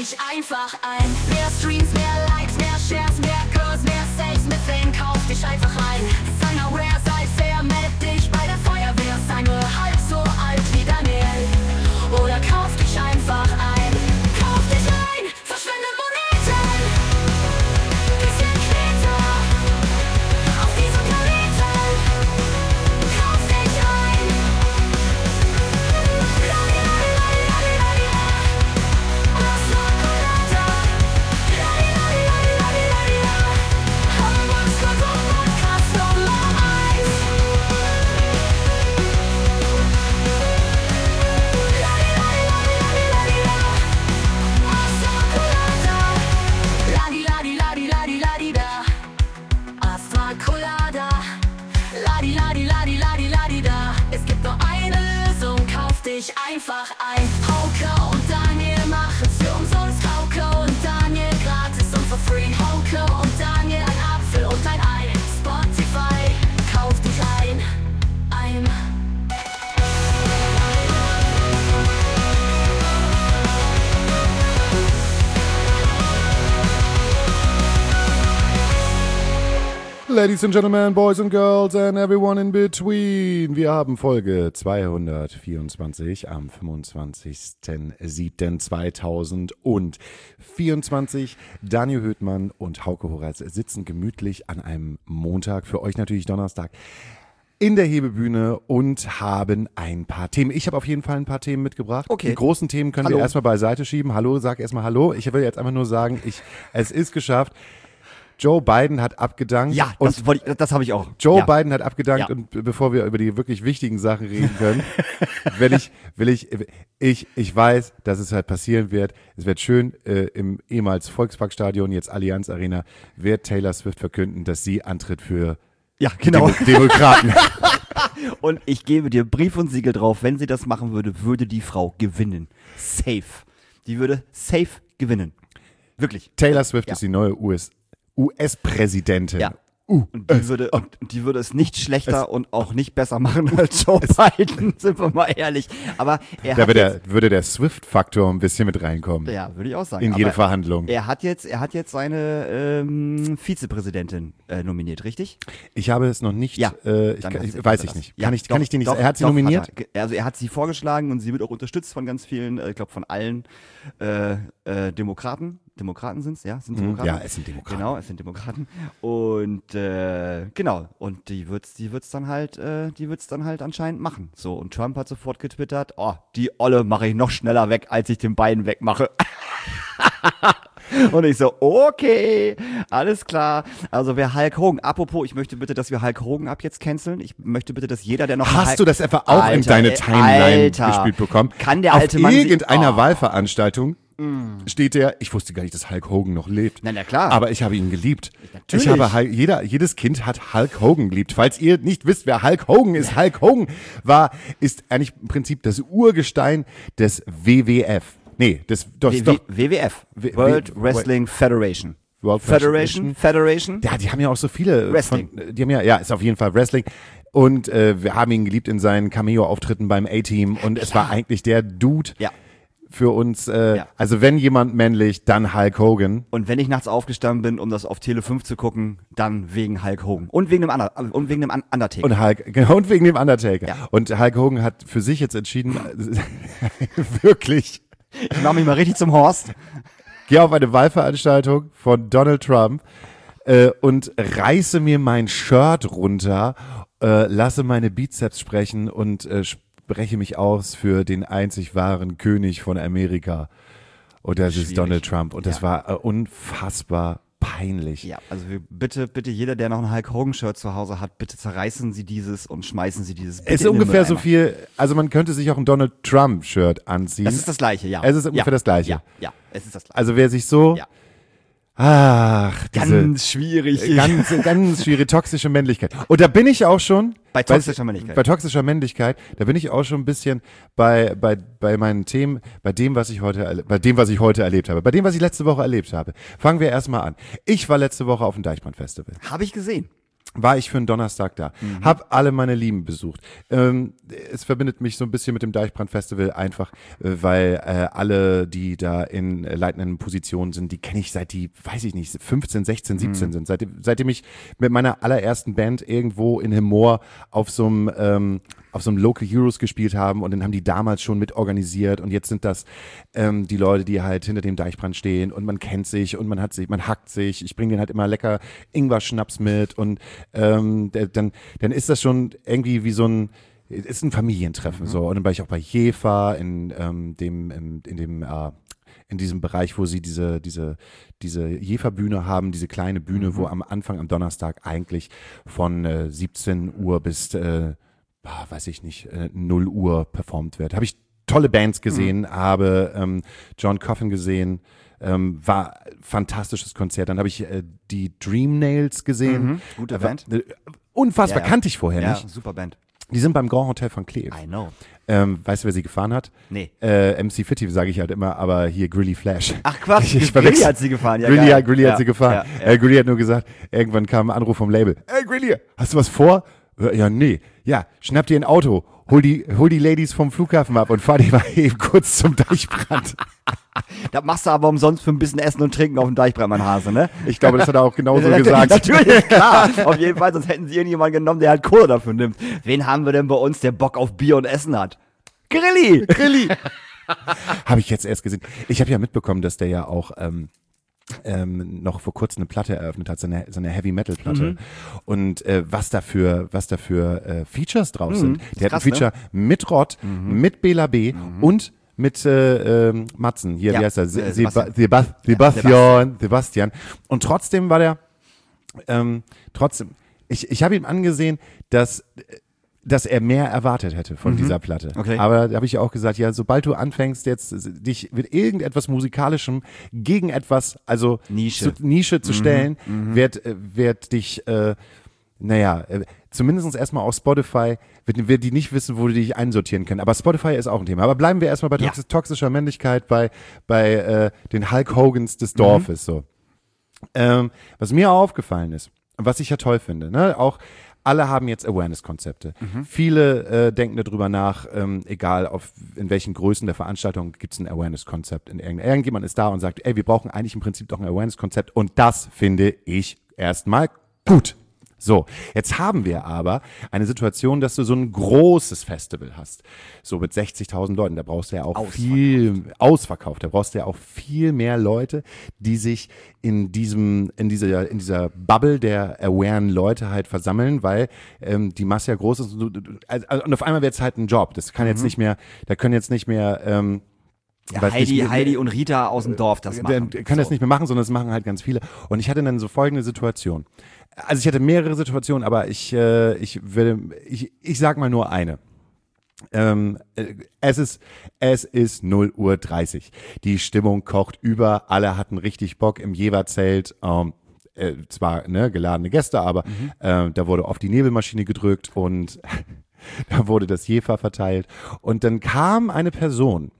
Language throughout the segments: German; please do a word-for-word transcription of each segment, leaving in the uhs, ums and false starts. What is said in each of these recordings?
dich einfach ein. Mehr Streams, mehr Likes, mehr Shares, mehr Girls, mehr Sales mit Fame, kauf dich einfach ein. Sei aware, sei fair, meld dich bei der Feuerwehr. Sei nur halb so alt wie Daniel. Oder kauf dich einfach ein. Kauf dich ein, verschwende Moneten. Bisschen Knete auf diesem Planeten. Kauf dich ein. Ladi, ladi, ladi, ladi, ladi, la. Pasta Colada. Ladi, ladi, ladi, ladi, ladi, la. Hamburgs Kultur-Podcast Nummer eins. Ladi, ladi, ladi, ladi, ladi, la. Pasta Colada. Ladi, ladi, ladi, ladi, ladi, da. Pasta Colada. Ladi, ladi, ladi, ladi, ladi, da. Es gibt nur eine Lösung, kauf dich einfach ein. Hauke und Daniel machen's für umsonst. Hauke und Daniel gratis und for free. Hauke und Daniel, ein Apfel und ein Ei. Spotify, kauf dich ein. Ein. Ladies and Gentlemen, Boys and Girls and everyone in between. Wir haben Folge zweihundertvierundzwanzig am fünfundzwanzigsten siebten zweitausendvierundzwanzig. Daniel Höhtmann und Hauke Horatz sitzen gemütlich an einem Montag, für euch natürlich Donnerstag, in der Hebebühne und haben ein paar Themen. Ich habe auf jeden Fall ein paar Themen mitgebracht. Okay. Die großen Themen können Hallo. wir erstmal beiseite schieben. Hallo, sag erstmal Hallo. Ich will jetzt einfach nur sagen, ich, es ist geschafft. Joe Biden hat abgedankt. Ja, und das, wollte ich- das habe ich auch. Joe ja. Biden hat abgedankt Ja. und b- bevor wir über die wirklich wichtigen Sachen reden können, will ich, will ich, ich, ich weiß, dass es halt passieren wird. Es wird schön, äh, im ehemals Volksparkstadion, jetzt Allianz Arena, wird Taylor Swift verkünden, dass sie antritt für Ja, genau. Demo- Demokraten. Und ich gebe dir Brief und Siegel drauf, wenn sie das machen würde, würde die Frau gewinnen. Safe. Die würde safe gewinnen. Wirklich. Taylor Swift Ja. ist die neue U S U S-Präsidentin. Ja. Uh, Und die würde, und die würde es nicht schlechter und auch nicht besser machen als Joe Biden, sind wir mal ehrlich. Aber er da hat würde jetzt, der, würde der Swift-Faktor ein bisschen mit reinkommen. ja, würde ich auch sagen. In jede Aber Verhandlung. Er hat jetzt, er hat jetzt seine ähm, Vizepräsidentin äh, nominiert, richtig? Ich habe es noch nicht, Ja, äh, ich, Dann kann, hast ich, du- weiß hast ich du nicht. das. Kann Ja, ich, kann doch, ich die nicht, doch, er hat sie doch, nominiert? Hat er. Also er hat sie vorgeschlagen und sie wird auch unterstützt von ganz vielen, äh, ich glaube von allen äh, äh, Demokraten. Demokraten sind's, ja? Sind Demokraten? Ja, es sind Demokraten. Genau, es sind Demokraten. Und äh, genau, und die wird's, die wird's dann halt, äh, die wird's dann halt anscheinend machen. So, und Trump hat sofort getwittert, oh, die Olle mache ich noch schneller weg, als ich den Biden wegmache. Und ich so, okay, alles klar. Also wer Hulk Hogan, apropos, ich möchte bitte, dass wir Hulk Hogan ab jetzt canceln. Ich möchte bitte, dass jeder, der noch Hast Hulk- du das etwa auch in Alter, deine ey, Timeline Alter. gespielt bekommen? Kann der Auf alte Mann sich- irgendeiner Oh. Wahlveranstaltung steht der, ich wusste gar nicht, dass Hulk Hogan noch lebt. Na, na klar. Aber ich habe ihn geliebt. Natürlich. Ich habe Hulk, jeder, jedes Kind hat Hulk Hogan geliebt. Falls ihr nicht wisst, wer Hulk Hogan ist, Hulk Hogan war, ist eigentlich im Prinzip das Urgestein des W W F. Nee, des, doch, W- doch, W W F, W- World W- Wrestling Federation. World Federation, Federation. Ja, die haben ja auch so viele. Wrestling. Von, die haben ja, ja, ist auf jeden Fall Wrestling. Und äh, wir haben ihn geliebt in seinen Cameo-Auftritten beim A-Team. Und es war eigentlich der Dude Ja. für uns. Äh, Ja. Also wenn jemand männlich, dann Hulk Hogan. Und wenn ich nachts aufgestanden bin, um das auf Tele fünf zu gucken, dann wegen Hulk Hogan. Und wegen dem, Under und wegen dem Un- Undertaker. Und Hulk, genau, und wegen dem Undertaker. Ja. Und Hulk Hogan hat für sich jetzt entschieden, wirklich, Ich mach mich mal richtig zum Horst. geh auf eine Wahlveranstaltung von Donald Trump äh, und reiße mir mein Shirt runter, äh, lasse meine Bizeps sprechen und äh, spreche mich aus für den einzig wahren König von Amerika. Und das ist Schwierig. Donald Trump. Und das Ja. war äh, unfassbar peinlich. Ja, also wir, bitte, bitte jeder, der noch ein Hulk Hogan Shirt zu Hause hat, bitte zerreißen Sie dieses und schmeißen Sie dieses. Bitte Es ist in den ungefähr so Mülleimer. viel, also man könnte sich auch ein Donald Trump Shirt anziehen. Das ist das Gleiche, ja. Es ist ungefähr ja. das Gleiche. Ja, ja, es ist das Gleiche. Also wer sich so, Ja. ach, diese, Ganz schwierig. ganz, ganz schwierige toxische Männlichkeit. Und da bin ich auch schon Bei toxischer Männlichkeit. Bei toxischer Männlichkeit, da bin ich auch schon ein bisschen bei bei bei meinen Themen, bei dem was ich heute erle- bei dem was ich heute erlebt habe, bei dem was ich letzte Woche erlebt habe. Fangen wir erstmal an. Ich war letzte Woche auf dem Deichbrand Festival. Habe ich gesehen. war ich für einen Donnerstag da. Mhm. Hab alle meine Lieben besucht. Ähm, es verbindet mich so ein bisschen mit dem Deichbrand-Festival einfach, äh, weil äh, alle, die da in äh, leitenden Positionen sind, die kenne ich seit die, weiß ich nicht, fünfzehn, sechzehn, siebzehn mhm. sind. Seit, seitdem ich mit meiner allerersten Band irgendwo in Hemmoor auf so einem ähm, auf so einem Local Heroes gespielt haben und dann haben die damals schon mit organisiert und jetzt sind das ähm, die Leute, die halt hinter dem Deichbrand stehen und man kennt sich und man hat sich, man hackt sich. Ich bringe denen halt immer lecker Ingwer-Schnaps mit und ähm, der, dann, dann ist das schon irgendwie wie so ein, ist ein Familientreffen mhm. so. Und dann war ich auch bei Jefa in ähm, dem, in, in dem äh, in diesem Bereich, wo sie diese, diese, diese Jefa-Bühne haben, diese kleine Bühne, mhm. wo am Anfang am Donnerstag eigentlich von äh, siebzehn Uhr bis äh, weiß ich nicht, äh, null Uhr performt wird. Habe ich tolle Bands gesehen, mhm. habe ähm, John Coffin gesehen, ähm, war fantastisches Konzert. Dann habe ich äh, die Dream Nails gesehen. Mhm. Gute äh, Band. Äh, unfassbar, ja, ja. kannte ich vorher ja, nicht. Super Band. Die sind beim Grand Hotel von Kleve. I know. Ähm, weißt du, wer sie gefahren hat? Nee. Äh, M C Fitty sage ich halt immer, aber hier Grilly Flash. Ach Quatsch, ich, ich Grilly hat sie gefahren. Ja, Grilly, ja, Grilly ja, hat sie gefahren. Ja, ja. Äh, Grilly hat nur gesagt, irgendwann kam ein Anruf vom Label. Ey Grilly, hast du was vor? Ja, nee. Ja, schnapp dir ein Auto, hol die, hol die Ladies vom Flughafen ab und fahr die mal eben kurz zum Deichbrand. Das machst du aber umsonst für ein bisschen Essen und Trinken auf dem Deichbrand, mein Hase, ne? Ich glaube, das hat er auch genauso gesagt. Natürlich, klar. Auf jeden Fall, sonst hätten sie irgendjemanden genommen, der halt Kohle dafür nimmt. Wen haben wir denn bei uns, der Bock auf Bier und Essen hat? Grilli! Grilli! Habe ich jetzt erst gesehen. Ich habe ja mitbekommen, dass der ja auch ähm, ähm, noch vor kurzem eine Platte eröffnet hat, seine, seine Heavy-Metal-Platte. Mhm. Und äh, was da für, was da für äh, Features drauf mhm. sind. Der krass, hat ein Feature ne? mit Rott, mhm. mit Bela B. Mhm. und mit äh, ähm, Matzen. Hier, ja. wie heißt er? Äh, Se Sebastian. Seba Sebastian. Ja, Sebastian. Sebastian. Und trotzdem war der, ähm, trotzdem, ich, ich habe ihm angesehen, dass dass er mehr erwartet hätte von mhm. dieser Platte. Okay. Aber da habe ich ja auch gesagt, ja, sobald du anfängst jetzt dich mit irgendetwas Musikalischem gegen etwas, also Nische zu, Nische zu mhm. stellen, mhm. wird, wird dich, äh, naja, äh, zumindest erstmal auf Spotify, wird, wird die nicht wissen, wo die dich einsortieren können. Aber Spotify ist auch ein Thema. Aber bleiben wir erstmal bei ja. tox toxischer Männlichkeit, bei, bei äh, den Hulk Hogans des Dorfes. Mhm. So. Ähm, was mir auch aufgefallen ist, was ich ja toll finde, ne, auch alle haben jetzt Awareness-Konzepte. Mhm. Viele äh, denken darüber nach, ähm, egal auf in welchen Größen der Veranstaltung gibt es ein Awareness-Konzept. In irgend- Irgendjemand ist da und sagt, ey, wir brauchen eigentlich im Prinzip doch ein Awareness-Konzept und das finde ich erstmal gut. So, jetzt haben wir aber eine Situation, dass du so ein großes Festival hast, so mit sechzigtausend Leuten, da brauchst du ja auch Ausverkauft. viel, ausverkauft, da brauchst du ja auch viel mehr Leute, die sich in diesem, in dieser, in dieser Bubble der awaren Leute halt versammeln, weil ähm, die Masse ja groß ist und, du- du- also, und auf einmal wird es halt ein Job, das kann jetzt nicht mehr, da können jetzt nicht mehr, ähm, Ja, weiß Heidi, nicht, Heidi und Rita aus dem Dorf das machen. der kann das So. nicht mehr machen, sondern das machen halt ganz viele. Und ich hatte dann so folgende Situation. Also ich hatte mehrere Situationen, aber ich, äh, ich würde, ich, ich sag mal nur eine. Ähm, äh, es ist, es ist null Uhr dreißig. Die Stimmung kocht über, alle hatten richtig Bock im Jeverzelt. Ähm, äh, zwar ne, geladene Gäste, aber Mhm. äh, da wurde oft die Nebelmaschine gedrückt und da wurde das Jefer verteilt. Und dann kam eine Person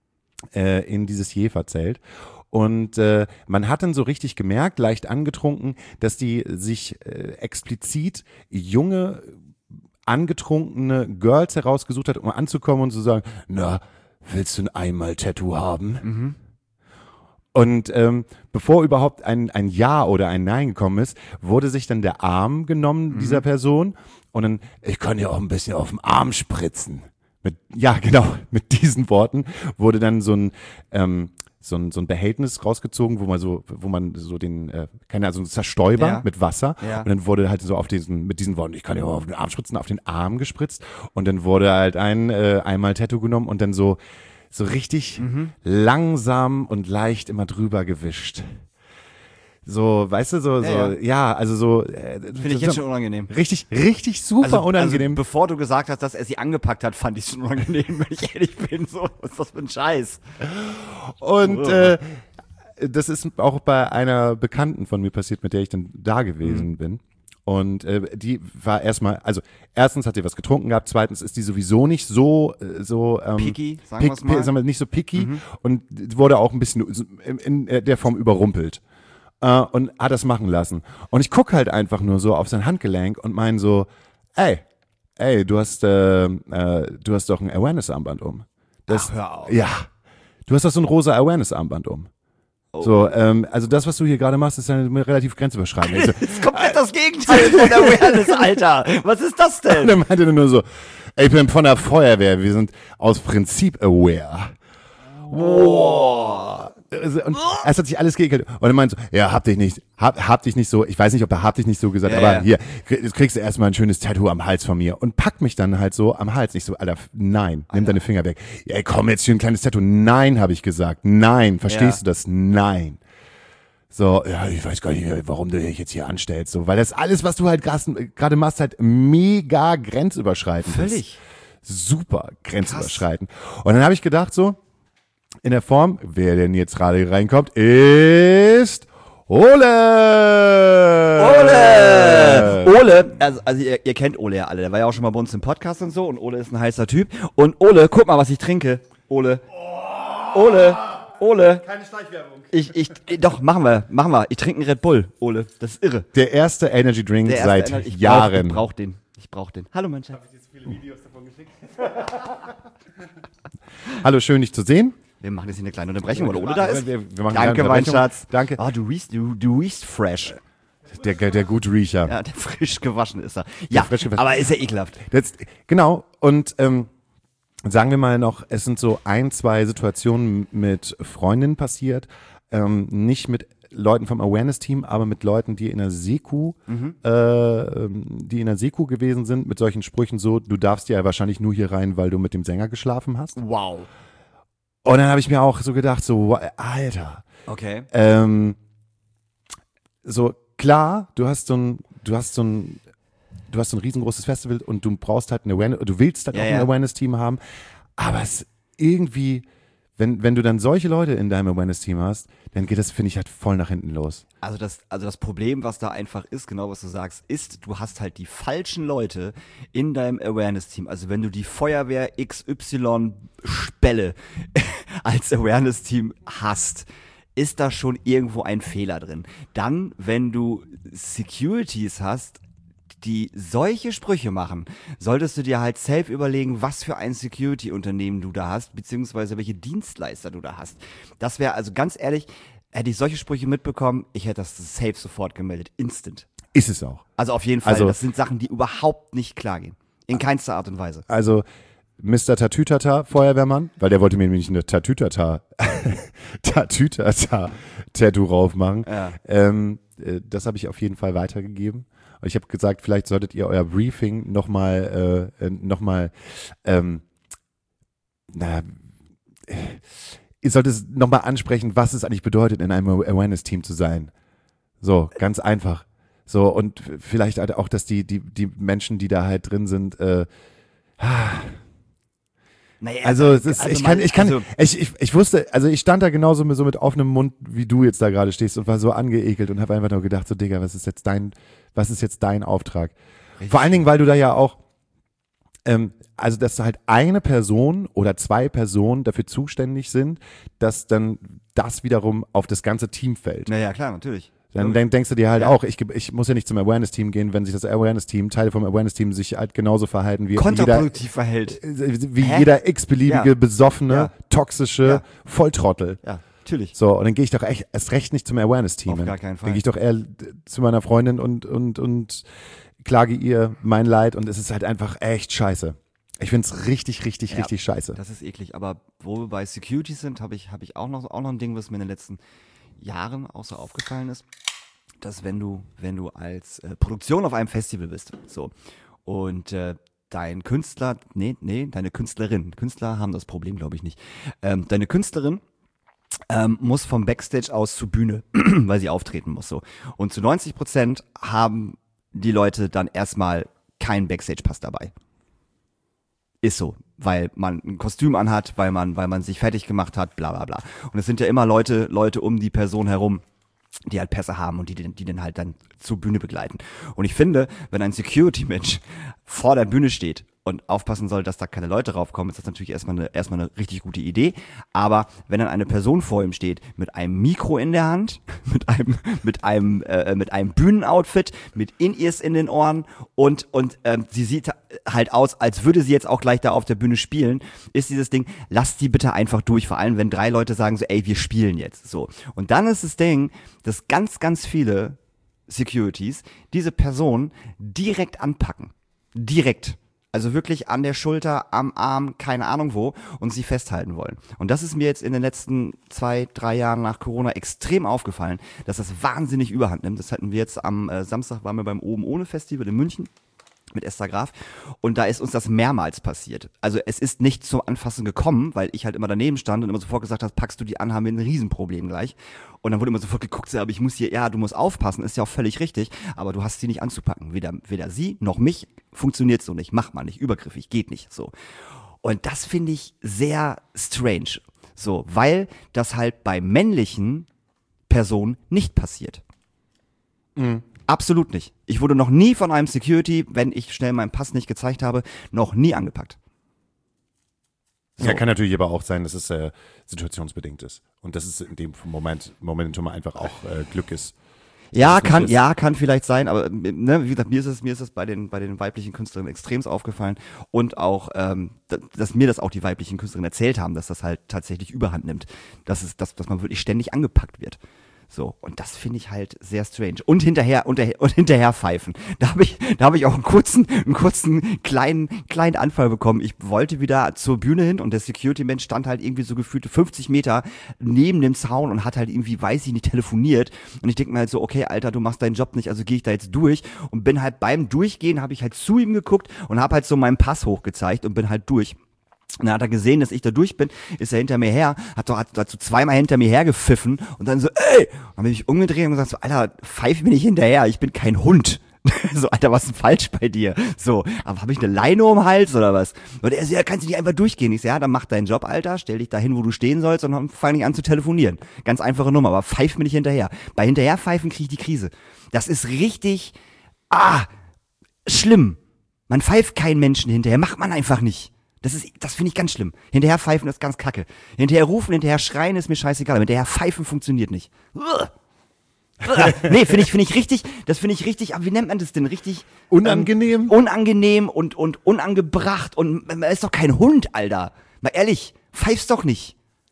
äh, in dieses Jeferzelt. Und äh, man hat dann so richtig gemerkt, leicht angetrunken, dass die sich äh, explizit junge, angetrunkene Girls herausgesucht hat, um anzukommen und zu sagen, na, willst du ein Einmal-Tattoo haben? Mhm. Und ähm, bevor überhaupt ein, ein Ja oder ein Nein gekommen ist, wurde sich dann der Arm genommen Mhm. dieser Person und dann, ich kann ja auch ein bisschen auf den Arm spritzen. Mit, ja, genau, mit diesen Worten wurde dann so ein, ähm, so ein, so ein Behältnis rausgezogen, wo man so, wo man so den, äh, keine Ahnung, so ein Zerstäuber Ja. mit Wasser. Ja. Und dann wurde halt so auf diesen, mit diesen Worten, ich kann ja auch auf den Arm spritzen, auf den Arm gespritzt. Und dann wurde halt ein äh, einmal Tattoo genommen und dann so, so richtig Mhm. langsam und leicht immer drüber gewischt. So, weißt du, so, so, Ja, ja, ja. also so. Äh, Finde ich jetzt schon unangenehm. Richtig, richtig super Also, unangenehm. Also, bevor du gesagt hast, dass er sie angepackt hat, fand ich es schon unangenehm, wenn ich ehrlich bin. So, was ist das für ein Scheiß? Und Oh. äh, das ist auch bei einer Bekannten von mir passiert, mit der ich dann da gewesen Mhm. bin. Und äh, die war erstmal, also erstens hat sie was getrunken gehabt, zweitens ist die sowieso nicht so, äh, so ähm, Picky, sagen pick, wir's mal. sagen wir, nicht so picky und wurde auch ein bisschen in, in der Form überrumpelt. äh, und hat das machen lassen. Und ich gucke halt einfach nur so auf sein Handgelenk und meine so, ey, ey, du hast, äh, äh, du hast doch ein Awareness-Armband um. Das, Ach, hör auf. Ja, du hast doch so ein rosa Awareness-Armband um. Oh. So, ähm, also das, was du hier gerade machst, ist ja relativ grenzüberschreitend. Ich so, Das ist komplett das Gegenteil von Awareness, Alter. Was ist das und denn? er meinte dann nur so, ey, ich bin von der Feuerwehr, wir sind aus Prinzip aware. Wow. Und es hat sich alles geekelt. Und er meinte so, ja, hab dich nicht, hab, hab dich nicht so, ich weiß nicht, ob er hab dich nicht so gesagt, Ja, aber ja. hier, jetzt kriegst du erstmal ein schönes Tattoo am Hals von mir und packt mich dann halt so am Hals. Ich so, Alter, nein, nimm deine Finger weg. Ja, komm, jetzt hier ein kleines Tattoo. Nein, habe ich gesagt. Nein, verstehst Ja. du das? Nein. So, ja, ich weiß gar nicht, warum du dich jetzt hier anstellst, so, weil das alles, was du halt gerade machst, halt mega grenzüberschreitend ist. Völlig. Super grenzüberschreitend. Und dann habe ich gedacht so, in der Form, wer denn jetzt gerade reinkommt, ist Ole! Ole! Ole, also, also ihr, ihr kennt Ole ja alle, der war ja auch schon mal bei uns im Podcast und so und Ole ist ein heißer Typ. Und Ole, guck mal, was ich trinke. Ole. Ole. Ole. Keine Schleichwerbung. Ich, ich, doch, machen wir, machen wir. Ich trinke einen Red Bull, Ole. Das ist irre. Der erste Energy Drink Der erste seit Ener- ich brauch- Jahren. Ich brauch den. Ich brauch den. Hallo, mein Schatz. Hallo, schön dich zu sehen. Wir machen jetzt hier eine kleine Unterbrechung, weil Ole da ist. Wir, wir machen Danke, eine mein Unterbrechung. Schatz. Danke. Oh, du riechst, du, du riechst fresh. Der, der gute Riecher. Ja, der frisch gewaschen ist er. Ja, frisch gewaschen. aber ist ja ekelhaft. Das, genau, und ähm, sagen wir mal noch, es sind so ein, zwei Situationen mit Freundinnen passiert, ähm, nicht mit Leuten vom Awareness-Team, aber mit Leuten, die in der Seku, Mhm. äh, ähm, die in der Seku gewesen sind, mit solchen Sprüchen so, du darfst ja wahrscheinlich nur hier rein, weil du mit dem Sänger geschlafen hast. Wow. Und dann habe ich mir auch so gedacht, so, wa- Alter, Okay. ähm, so klar, du hast so ein, du hast so ein, du hast so ein riesengroßes Festival und du brauchst halt ein Awareness, du willst halt Ja, auch ein ja. Awareness-Team haben, aber es irgendwie, wenn, wenn du dann solche Leute in deinem Awareness-Team hast, dann geht das, finde ich, halt voll nach hinten los. Also das, also das Problem, was da einfach ist, genau was du sagst, ist, du hast halt die falschen Leute in deinem Awareness-Team. Also wenn du die Feuerwehr X Y-Spelle als Awareness-Team hast, ist da schon irgendwo ein Fehler drin. Dann, wenn du Securities hast, die solche Sprüche machen, solltest du dir halt selbst überlegen, was für ein Security-Unternehmen du da hast, beziehungsweise welche Dienstleister du da hast. Das wäre, also ganz ehrlich, hätte ich solche Sprüche mitbekommen, ich hätte das safe sofort gemeldet. Instant. Ist es auch. Also auf jeden Fall, Also- das sind Sachen, die überhaupt nicht klar gehen. In keinster Art und Weise. Also, Mister Tatütata, Feuerwehrmann, weil der wollte mir nämlich eine Tatütata, Tatütata-Tattoo raufmachen. Ja. Ähm, äh, das habe ich auf jeden Fall weitergegeben. Und ich habe gesagt, vielleicht solltet ihr euer Briefing nochmal, äh, noch mal, ähm, na, äh, ihr solltet es nochmal ansprechen, was es eigentlich bedeutet, in einem Awareness-Team zu sein. So, ganz einfach. So, und vielleicht halt auch, dass die, die, die Menschen, die da halt drin sind, äh, Naja, also, es ist, also ich kann, man- ich kann, also- ich, ich, ich wusste, also ich stand da genauso mit, so mit offenem Mund, wie du jetzt da gerade stehst und war so angeekelt und habe einfach nur gedacht, so Digga, was ist jetzt dein, was ist jetzt dein Auftrag? Vor allen Dingen, weil du da ja auch, ähm, also dass da halt eine Person oder zwei Personen dafür zuständig sind, dass dann das wiederum auf das ganze Team fällt. Naja, klar, natürlich. Dann denk, denkst du dir halt Ja. auch, ich, ich muss ja nicht zum Awareness-Team gehen, wenn sich das Awareness-Team, Teile vom Awareness-Team sich halt genauso verhalten wie jeder, Kontraproduktiv verhält. wie Hä? jeder x-beliebige, Ja. besoffene, Ja. toxische Ja. Volltrottel. Ja, natürlich. So, und dann gehe ich doch echt, erst recht nicht zum Awareness-Team. Auf hin. gar keinen Fall. Dann gehe ich doch eher äh, zu meiner Freundin und, und, und klage ihr mein Leid und es ist halt einfach echt scheiße. Ich find's richtig, richtig, Ja. richtig scheiße. Das ist eklig, aber wo wir bei Security sind, habe ich, hab ich auch, noch, auch noch ein Ding, was mir in den letzten Jahren auch so aufgefallen ist, dass wenn du, wenn du als äh, Produktion auf einem Festival bist, so, und äh, dein Künstler, nee, nee, deine Künstlerin, Künstler haben das Problem, glaube ich nicht, ähm, deine Künstlerin ähm, muss vom Backstage aus zur Bühne, weil sie auftreten muss, so. Und zu neunzig Prozent haben die Leute dann erstmal keinen Backstage-Pass dabei. Ist so, weil man ein Kostüm anhat, weil man, weil man sich fertig gemacht hat, bla bla bla. Und es sind ja immer Leute, Leute um die Person herum, die halt Pässe haben und die, den- die den halt dann zur Bühne begleiten. Und ich finde, wenn ein Security-Mensch vor der Bühne steht und aufpassen soll, dass da keine Leute raufkommen, ist das natürlich erstmal eine, erstmal eine richtig gute Idee. Aber wenn dann eine Person vor ihm steht, mit einem Mikro in der Hand, mit einem, mit einem, äh, mit einem Bühnenoutfit, mit In-Ears in den Ohren und, und ähm, sie sieht halt aus, als würde sie jetzt auch gleich da auf der Bühne spielen, ist dieses Ding, lasst die bitte einfach durch. Vor allem, wenn drei Leute sagen so, ey, wir spielen jetzt. So. Und dann ist das Ding, dass ganz, ganz viele Securities diese Person direkt anpacken. Direkt. Also wirklich an der Schulter, am Arm, keine Ahnung wo, und sie festhalten wollen. Und das ist mir jetzt in den letzten zwei, drei Jahren nach Corona extrem aufgefallen, dass das wahnsinnig Überhand nimmt. Das hatten wir jetzt am äh, Samstag, waren wir beim Oben Ohne Festival in München mit Esther Graf, und da ist uns das mehrmals passiert. Also es ist nicht zum Anfassen gekommen, weil ich halt immer daneben stand und immer sofort gesagt habe, packst du die an, haben wir ein Riesenproblem gleich. Und dann wurde immer sofort geguckt, aber ich muss hier, ja, du musst aufpassen, ist ja auch völlig richtig, aber du hast sie nicht anzupacken. Weder, weder sie noch mich, funktioniert so nicht, macht man nicht, übergriffig, geht nicht, so. Und das finde ich sehr strange, so, weil das halt bei männlichen Personen nicht passiert. Mhm. Absolut nicht. Ich wurde noch nie von einem Security, wenn ich schnell meinen Pass nicht gezeigt habe, noch nie angepackt. So. Ja, kann natürlich aber auch sein, dass es äh, situationsbedingt ist. Und dass es in dem Moment, Momentum einfach auch äh, Glück ist. Ja, Das ist kann, nicht ja, kann vielleicht sein, aber ne, wie gesagt, mir ist es, mir ist es bei den, bei den weiblichen Künstlerinnen extremst aufgefallen und auch, ähm, dass, dass mir das auch die weiblichen Künstlerinnen erzählt haben, dass das halt tatsächlich Überhand nimmt, dass es, dass, dass man wirklich ständig angepackt wird. So, und das finde ich halt sehr strange. Und hinterher, und, und hinterher pfeifen. Da habe ich, da habe ich auch einen kurzen, einen kurzen, kleinen, kleinen Anfall bekommen. Ich wollte wieder zur Bühne hin und der Security-Mensch stand halt irgendwie so gefühlte fünfzig Meter neben dem Zaun und hat halt irgendwie, weiß ich nicht, telefoniert. Und ich denke mir halt so, okay, Alter, du machst deinen Job nicht, also gehe ich da jetzt durch. Und bin halt beim Durchgehen, habe ich halt zu ihm geguckt und habe halt so meinen Pass hochgezeigt und bin halt durch. Und dann hat er gesehen, dass ich da durch bin, ist er hinter mir her, hat doch hat dazu zweimal hinter mir hergepfiffen und dann so, ey! Und dann bin ich umgedreht und gesagt so, Alter, pfeif mir nicht hinterher, ich bin kein Hund. So, Alter, was ist denn falsch bei dir? So, aber habe ich eine Leine um den Hals oder was? Und er so, ja, kannst du nicht einfach durchgehen? Ich so, ja, dann mach deinen Job, Alter, stell dich da hin, wo du stehen sollst und dann fang nicht an zu telefonieren. Ganz einfache Nummer, aber pfeif mir nicht hinterher. Bei hinterherpfeifen kriege ich die Krise. Das ist richtig, ah, schlimm. Man pfeift keinen Menschen hinterher, macht man einfach nicht. Das ist, das finde ich ganz schlimm. Hinterher pfeifen ist ganz kacke. Hinterher rufen, hinterher schreien ist mir scheißegal. Aber hinterher pfeifen funktioniert nicht. Nee, finde ich, finde ich richtig, das finde ich richtig, aber wie nennt man das denn? Richtig Unangenehm? Ähm, unangenehm und, und unangebracht und man ist doch kein Hund, Alter. Mal ehrlich, pfeifst doch nicht.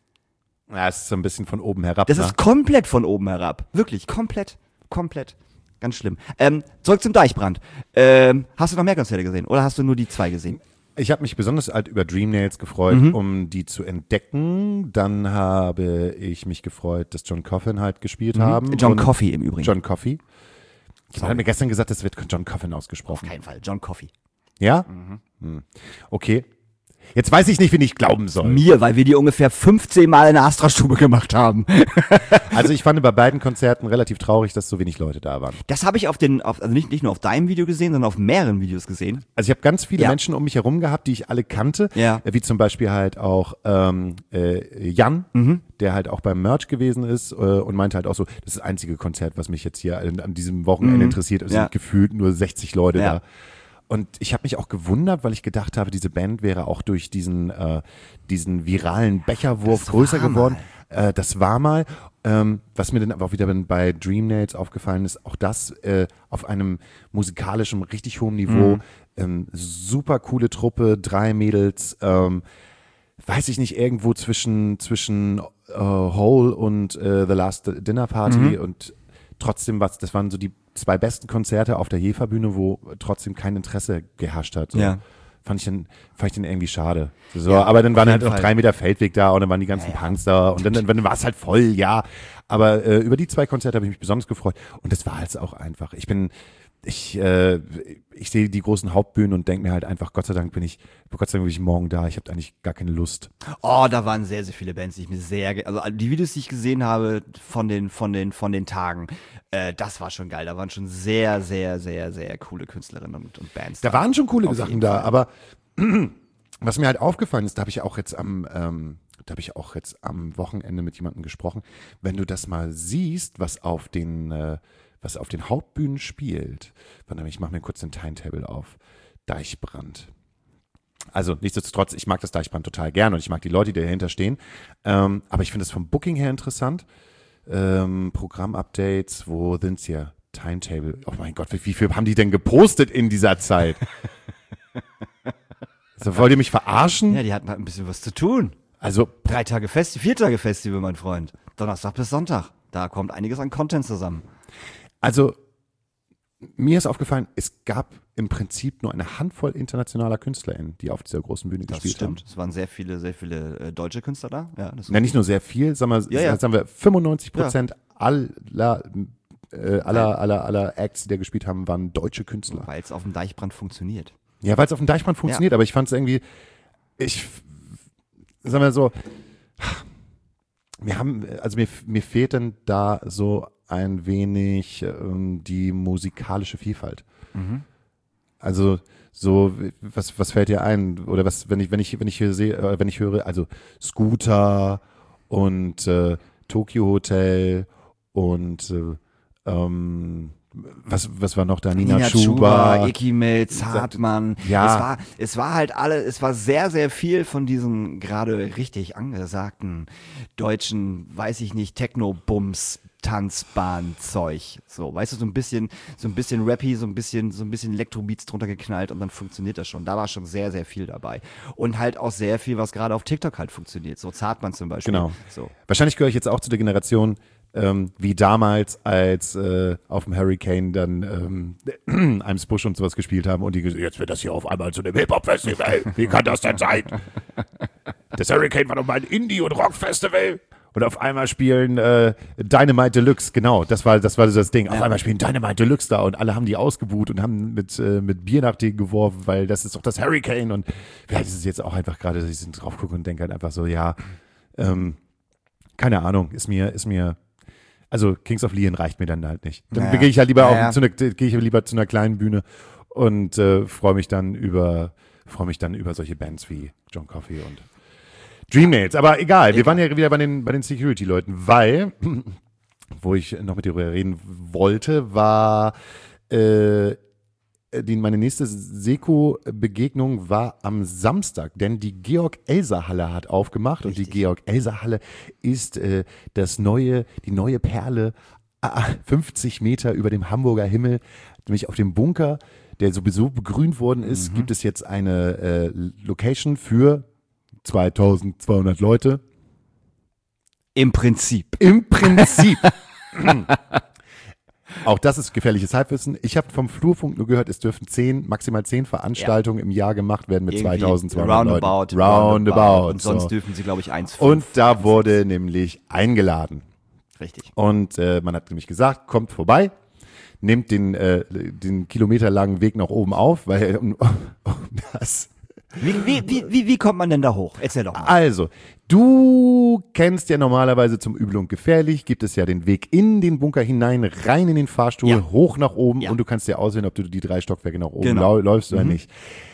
Ja, es ist so ein bisschen von oben herab. Das ne? ist komplett von oben herab. Wirklich, komplett, komplett. Ganz schlimm. Ähm, zurück zum Deichbrand. Ähm, hast du noch mehr Konzerte gesehen oder hast du nur die zwei gesehen? Ich habe mich besonders halt über Dream Nails gefreut, Mhm. um die zu entdecken. Dann habe ich mich gefreut, dass John Coffin halt gespielt haben. John Und Coffey im Übrigen. John Coffey. Ich habe mir gestern gesagt, das wird John Coffin Auf ausgesprochen. keinen Fall, John Coffey. Ja? Hm. Okay. Jetzt weiß ich nicht, wen ich glauben soll. Mir, weil wir die ungefähr fünfzehn Mal in der Astra-Stube gemacht haben. Also ich fand bei beiden Konzerten relativ traurig, dass so wenig Leute da waren. Das habe ich auf den, auf, also nicht, nicht nur auf deinem Video gesehen, sondern auf mehreren Videos gesehen. Also ich habe ganz viele Ja. Menschen um mich herum gehabt, die ich alle kannte, Ja. äh, wie zum Beispiel halt auch ähm, äh, Jan, Mhm. der halt auch beim Merch gewesen ist äh, und meinte halt auch so, das ist das einzige Konzert, was mich jetzt hier an, an diesem Wochenende Mhm. interessiert. Es Ja. sind gefühlt nur sechzig Leute Ja. da. Und ich habe mich auch gewundert, weil ich gedacht habe, diese Band wäre auch durch diesen äh, diesen viralen Becherwurf Das größer war geworden. Äh, das war mal. Ähm, was mir dann aber auch wieder bei Dream Nails aufgefallen ist, auch das äh, auf einem musikalischen, richtig hohen Niveau. Mhm. Ähm, super coole Truppe, drei Mädels, ähm, weiß ich nicht, irgendwo zwischen, zwischen äh, Hole und äh, The Last Dinner Party Mhm. und trotzdem was, das waren so die zwei besten Konzerte auf der Jefa-Bühne, wo trotzdem kein Interesse geherrscht hat. So. Ja. Fand ich dann, fand ich dann irgendwie schade. So, Ja, aber dann auf waren jeden halt noch Fall. drei Meter Feldweg da und dann waren die ganzen Ja, ja. Punks da und dann, dann, dann war es halt voll, ja. Aber äh, über die zwei Konzerte habe ich mich besonders gefreut und das war halt auch einfach. Ich bin, ich, äh, ich sehe die großen Hauptbühnen und denke mir halt einfach, Gott sei Dank bin ich, Gott sei Dank bin ich morgen da. Ich habe eigentlich gar keine Lust. Oh, da waren sehr, sehr viele Bands, die ich mir sehr, ge- also die Videos, die ich gesehen habe von den, von den, von den Tagen, äh, das war schon geil. Da waren schon sehr, sehr, sehr, sehr coole Künstlerinnen und, und Bands. Da waren schon coole Auf Sachen jeden da, Fall. aber was mir halt aufgefallen ist, da habe ich auch jetzt am, ähm, da habe ich auch jetzt am Wochenende mit jemandem gesprochen, wenn du das mal siehst, was auf den, äh, was auf den Hauptbühnen spielt, warte mal, ich mache mir kurz den Timetable auf, Deichbrand. Also nichtsdestotrotz, ich mag das Deichbrand total gern und ich mag die Leute, die dahinter stehen. Ähm, aber ich finde es vom Booking her interessant. Ähm, Programmupdates, wo sind sie ja? Timetable. Oh mein Gott, wie, wie viel haben die denn gepostet in dieser Zeit? Also, wollt ihr mich verarschen? Ja, die hatten halt ein bisschen was zu tun. Also, Drei Tage Festival, vier Tage Festival, mein Freund. Donnerstag bis Sonntag. Da kommt einiges an Content zusammen. also mir ist aufgefallen, es gab im Prinzip nur eine Handvoll internationaler KünstlerInnen, die auf dieser großen Bühne Das gespielt stimmt. haben. Es waren sehr viele, sehr viele äh, deutsche Künstler da. Ja, das Na, nicht nur sehr viel, sagen wir, Ja, ja. sagen wir fünfundneunzig Prozent aller, äh, aller, aller, aller Acts, die da gespielt haben, waren deutsche Künstler. Weil es auf dem Deichbrand funktioniert. Ja, weil es auf dem Deichbrand funktioniert, aber ich fand es irgendwie, ich, sagen wir so, wir haben, also mir, mir fehlt dann da so ein wenig ähm, die musikalische Vielfalt. Mhm. Also so, was, was fällt dir ein? Oder was, wenn ich, wenn ich, wenn ich hier sehe, äh, wenn ich höre, also Scooter und äh, Tokyo Hotel und äh, ähm, was, was war noch da? Nina, Nina Chuba. Chuba, Ekimel, Zartmann. Ja. Es war, es war halt alle, es war sehr, sehr viel von diesen gerade richtig angesagten deutschen, weiß ich nicht, Techno-Bums, Tanzbahn-Zeug. So, weißt du, so ein bisschen, so ein bisschen Rappy, so ein bisschen, so ein bisschen Elektrobeats drunter geknallt und dann funktioniert das schon. Da war schon sehr, sehr viel dabei. Und halt auch sehr viel, was gerade auf TikTok halt funktioniert. So Zartmann zum Beispiel. Genau. So. Wahrscheinlich gehöre ich jetzt auch zu der Generation, ähm, wie damals, als äh, auf dem Hurricane dann ähm, Eim's Busch und sowas gespielt haben und die gesagt, jetzt wird das hier auf einmal zu einem Hip-Hop-Festival. Wie kann das denn sein? Das Hurricane war doch mal ein Indie- und Rock-Festival. Und auf einmal spielen äh, Dynamite Deluxe, genau, das war das war das Ding. Auf einmal spielen Dynamite Deluxe da und alle haben die ausgebuht und haben mit äh, mit Bier nach denen geworfen, weil das ist doch das Hurricane. Und vielleicht ist es jetzt auch einfach gerade, dass ich drauf gucke und denke halt einfach so, ja, ähm, keine Ahnung, ist mir, ist mir, also Kings of Leon reicht mir dann halt nicht. Dann Naja. gehe ich halt lieber Naja. auf zu einer, gehe ich lieber zu einer kleinen Bühne und äh, freue mich dann über, freue mich dann über solche Bands wie John Coffey und Dreammates. Aber egal, wir waren ja wieder bei den, bei den Security-Leuten, weil, wo ich noch mit dir darüber reden wollte, war äh, die, meine nächste Seko-Begegnung war am Samstag, denn die Georg-Elser-Halle hat aufgemacht. Richtig. Und die Georg-Elser-Halle ist äh, das neue, die neue Perle, ah, fünfzig Meter über dem Hamburger Himmel, nämlich auf dem Bunker, der sowieso begrünt worden ist, gibt es jetzt eine äh, Location für zweitausendzweihundert Leute. Im Prinzip. Im Prinzip. Auch das ist gefährliches Halbwissen. Ich habe vom Flurfunk nur gehört, es dürfen zehn, maximal zehn Veranstaltungen im Jahr gemacht werden mit Irgendwie zweitausendzweihundert roundabout, Leuten. Roundabout. Und sonst so. dürfen sie, glaube ich, eins Und da wurde nämlich eingeladen. Richtig. Und äh, man hat nämlich gesagt, kommt vorbei, nehmt den, äh, den kilometerlangen Weg nach oben auf, weil um, um das Wie, wie, wie, wie, wie kommt man denn da hoch? Erzähl doch mal. Also, du kennst ja normalerweise zum Übel und Gefährlich, gibt es ja den Weg in den Bunker hinein, rein in den Fahrstuhl, Ja. hoch nach oben Ja. und du kannst dir auswählen, ob du die drei Stockwerke nach oben Genau. lau- läufst oder nicht.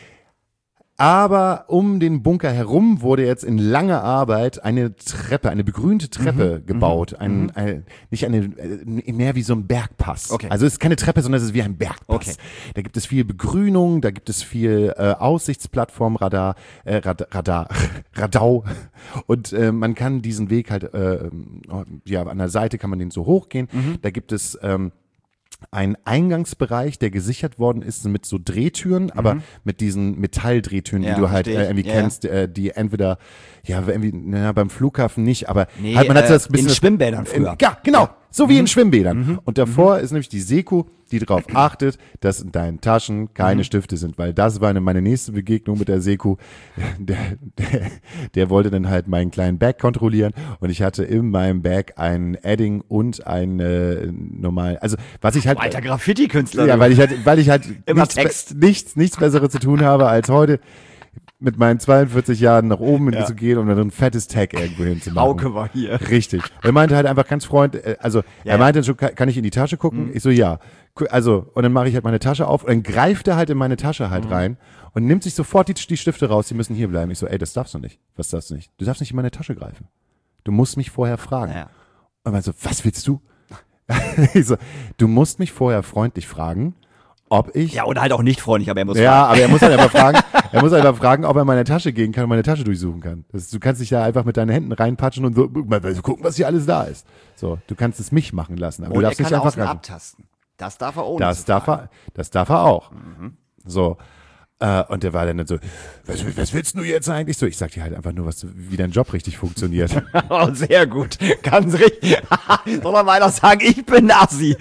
Aber um den Bunker herum wurde jetzt in langer Arbeit eine Treppe, eine begrünte Treppe Mhm. gebaut. Ein, ein, nicht eine, äh, mehr wie so ein Bergpass. Okay. Also es ist keine Treppe, sondern es ist wie ein Bergpass. Okay. Da gibt es viel Begrünung, da gibt es viel äh, Aussichtsplattform, Radar, äh, Rad, Radar, Radau. Und äh, man kann diesen Weg halt, äh, ja, an der Seite kann man den so hochgehen. Mhm. Da gibt es ähm, ein Eingangsbereich, der gesichert worden ist mit so Drehtüren, aber mit diesen Metalldrehtüren, Ja, die du halt verstehe äh, ich. irgendwie Ja, ja. kennst, äh, die entweder, ja, irgendwie, naja, beim Flughafen nicht, aber Nee, halt, man hat so äh, das bisschen in Schwimmbädern früher. In, ja, genau, so Mhm. wie in Schwimmbädern. Und davor ist nämlich die Seko, die darauf achtet, dass in deinen Taschen keine Mhm. Stifte sind, weil das war eine, meine nächste Begegnung mit der Seko. Der, der, der wollte dann halt meinen kleinen Bag kontrollieren und ich hatte in meinem Bag ein Edding und ein äh, normal, also was ich halt Alter Graffiti-Künstler. ja, weil ich halt, weil ich halt Immer nichts, Text. nichts, nichts Besseres zu tun habe, als heute mit meinen zweiundvierzig Jahren nach oben Ja. zu gehen und dann ein fettes Tag irgendwo hinzumachen. Hauke war hier. Richtig. Er meinte halt einfach ganz freund, äh, also Ja, er ja. meinte schon, kann kann ich in die Tasche gucken? Ich so, ja. Gu- Also, und dann mache ich halt meine Tasche auf und dann greift er halt in meine Tasche halt rein und nimmt sich sofort die, die Stifte raus, die müssen hier bleiben. Ich so, ey, das darfst du nicht. Was darfst du nicht? Du darfst nicht in meine Tasche greifen. Du musst mich vorher fragen. Ja. Und man so, was willst du? Ich so, du musst mich vorher freundlich fragen, ob ich. Ja, oder halt auch nicht freundlich, aber er muss Ja, fragen. aber er muss halt einfach fragen, er muss halt einfach fragen, ob er in meine Tasche gehen kann und meine Tasche durchsuchen kann. Das, du kannst dich da einfach mit deinen Händen reinpatschen und so, mal gucken, was hier alles da ist. So, du kannst es mich machen lassen, aber Und du er darfst kann nicht einfach außen ran. abtasten. Das darf er ohne Das zu darf fragen. er, das darf er auch. So. Äh, und der war dann so, was, was willst du jetzt eigentlich so? Ich sag dir halt einfach nur, was, wie dein Job richtig funktioniert. Oh, sehr gut. Ganz richtig. Soll er mal einer sagen, ich bin Nazi.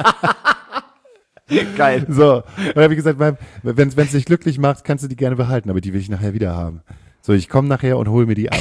Geil. So. Und dann habe ich gesagt, wenn es dich glücklich macht, kannst du die gerne behalten, aber die will ich nachher wieder haben. So, ich komme nachher und hole mir die ab.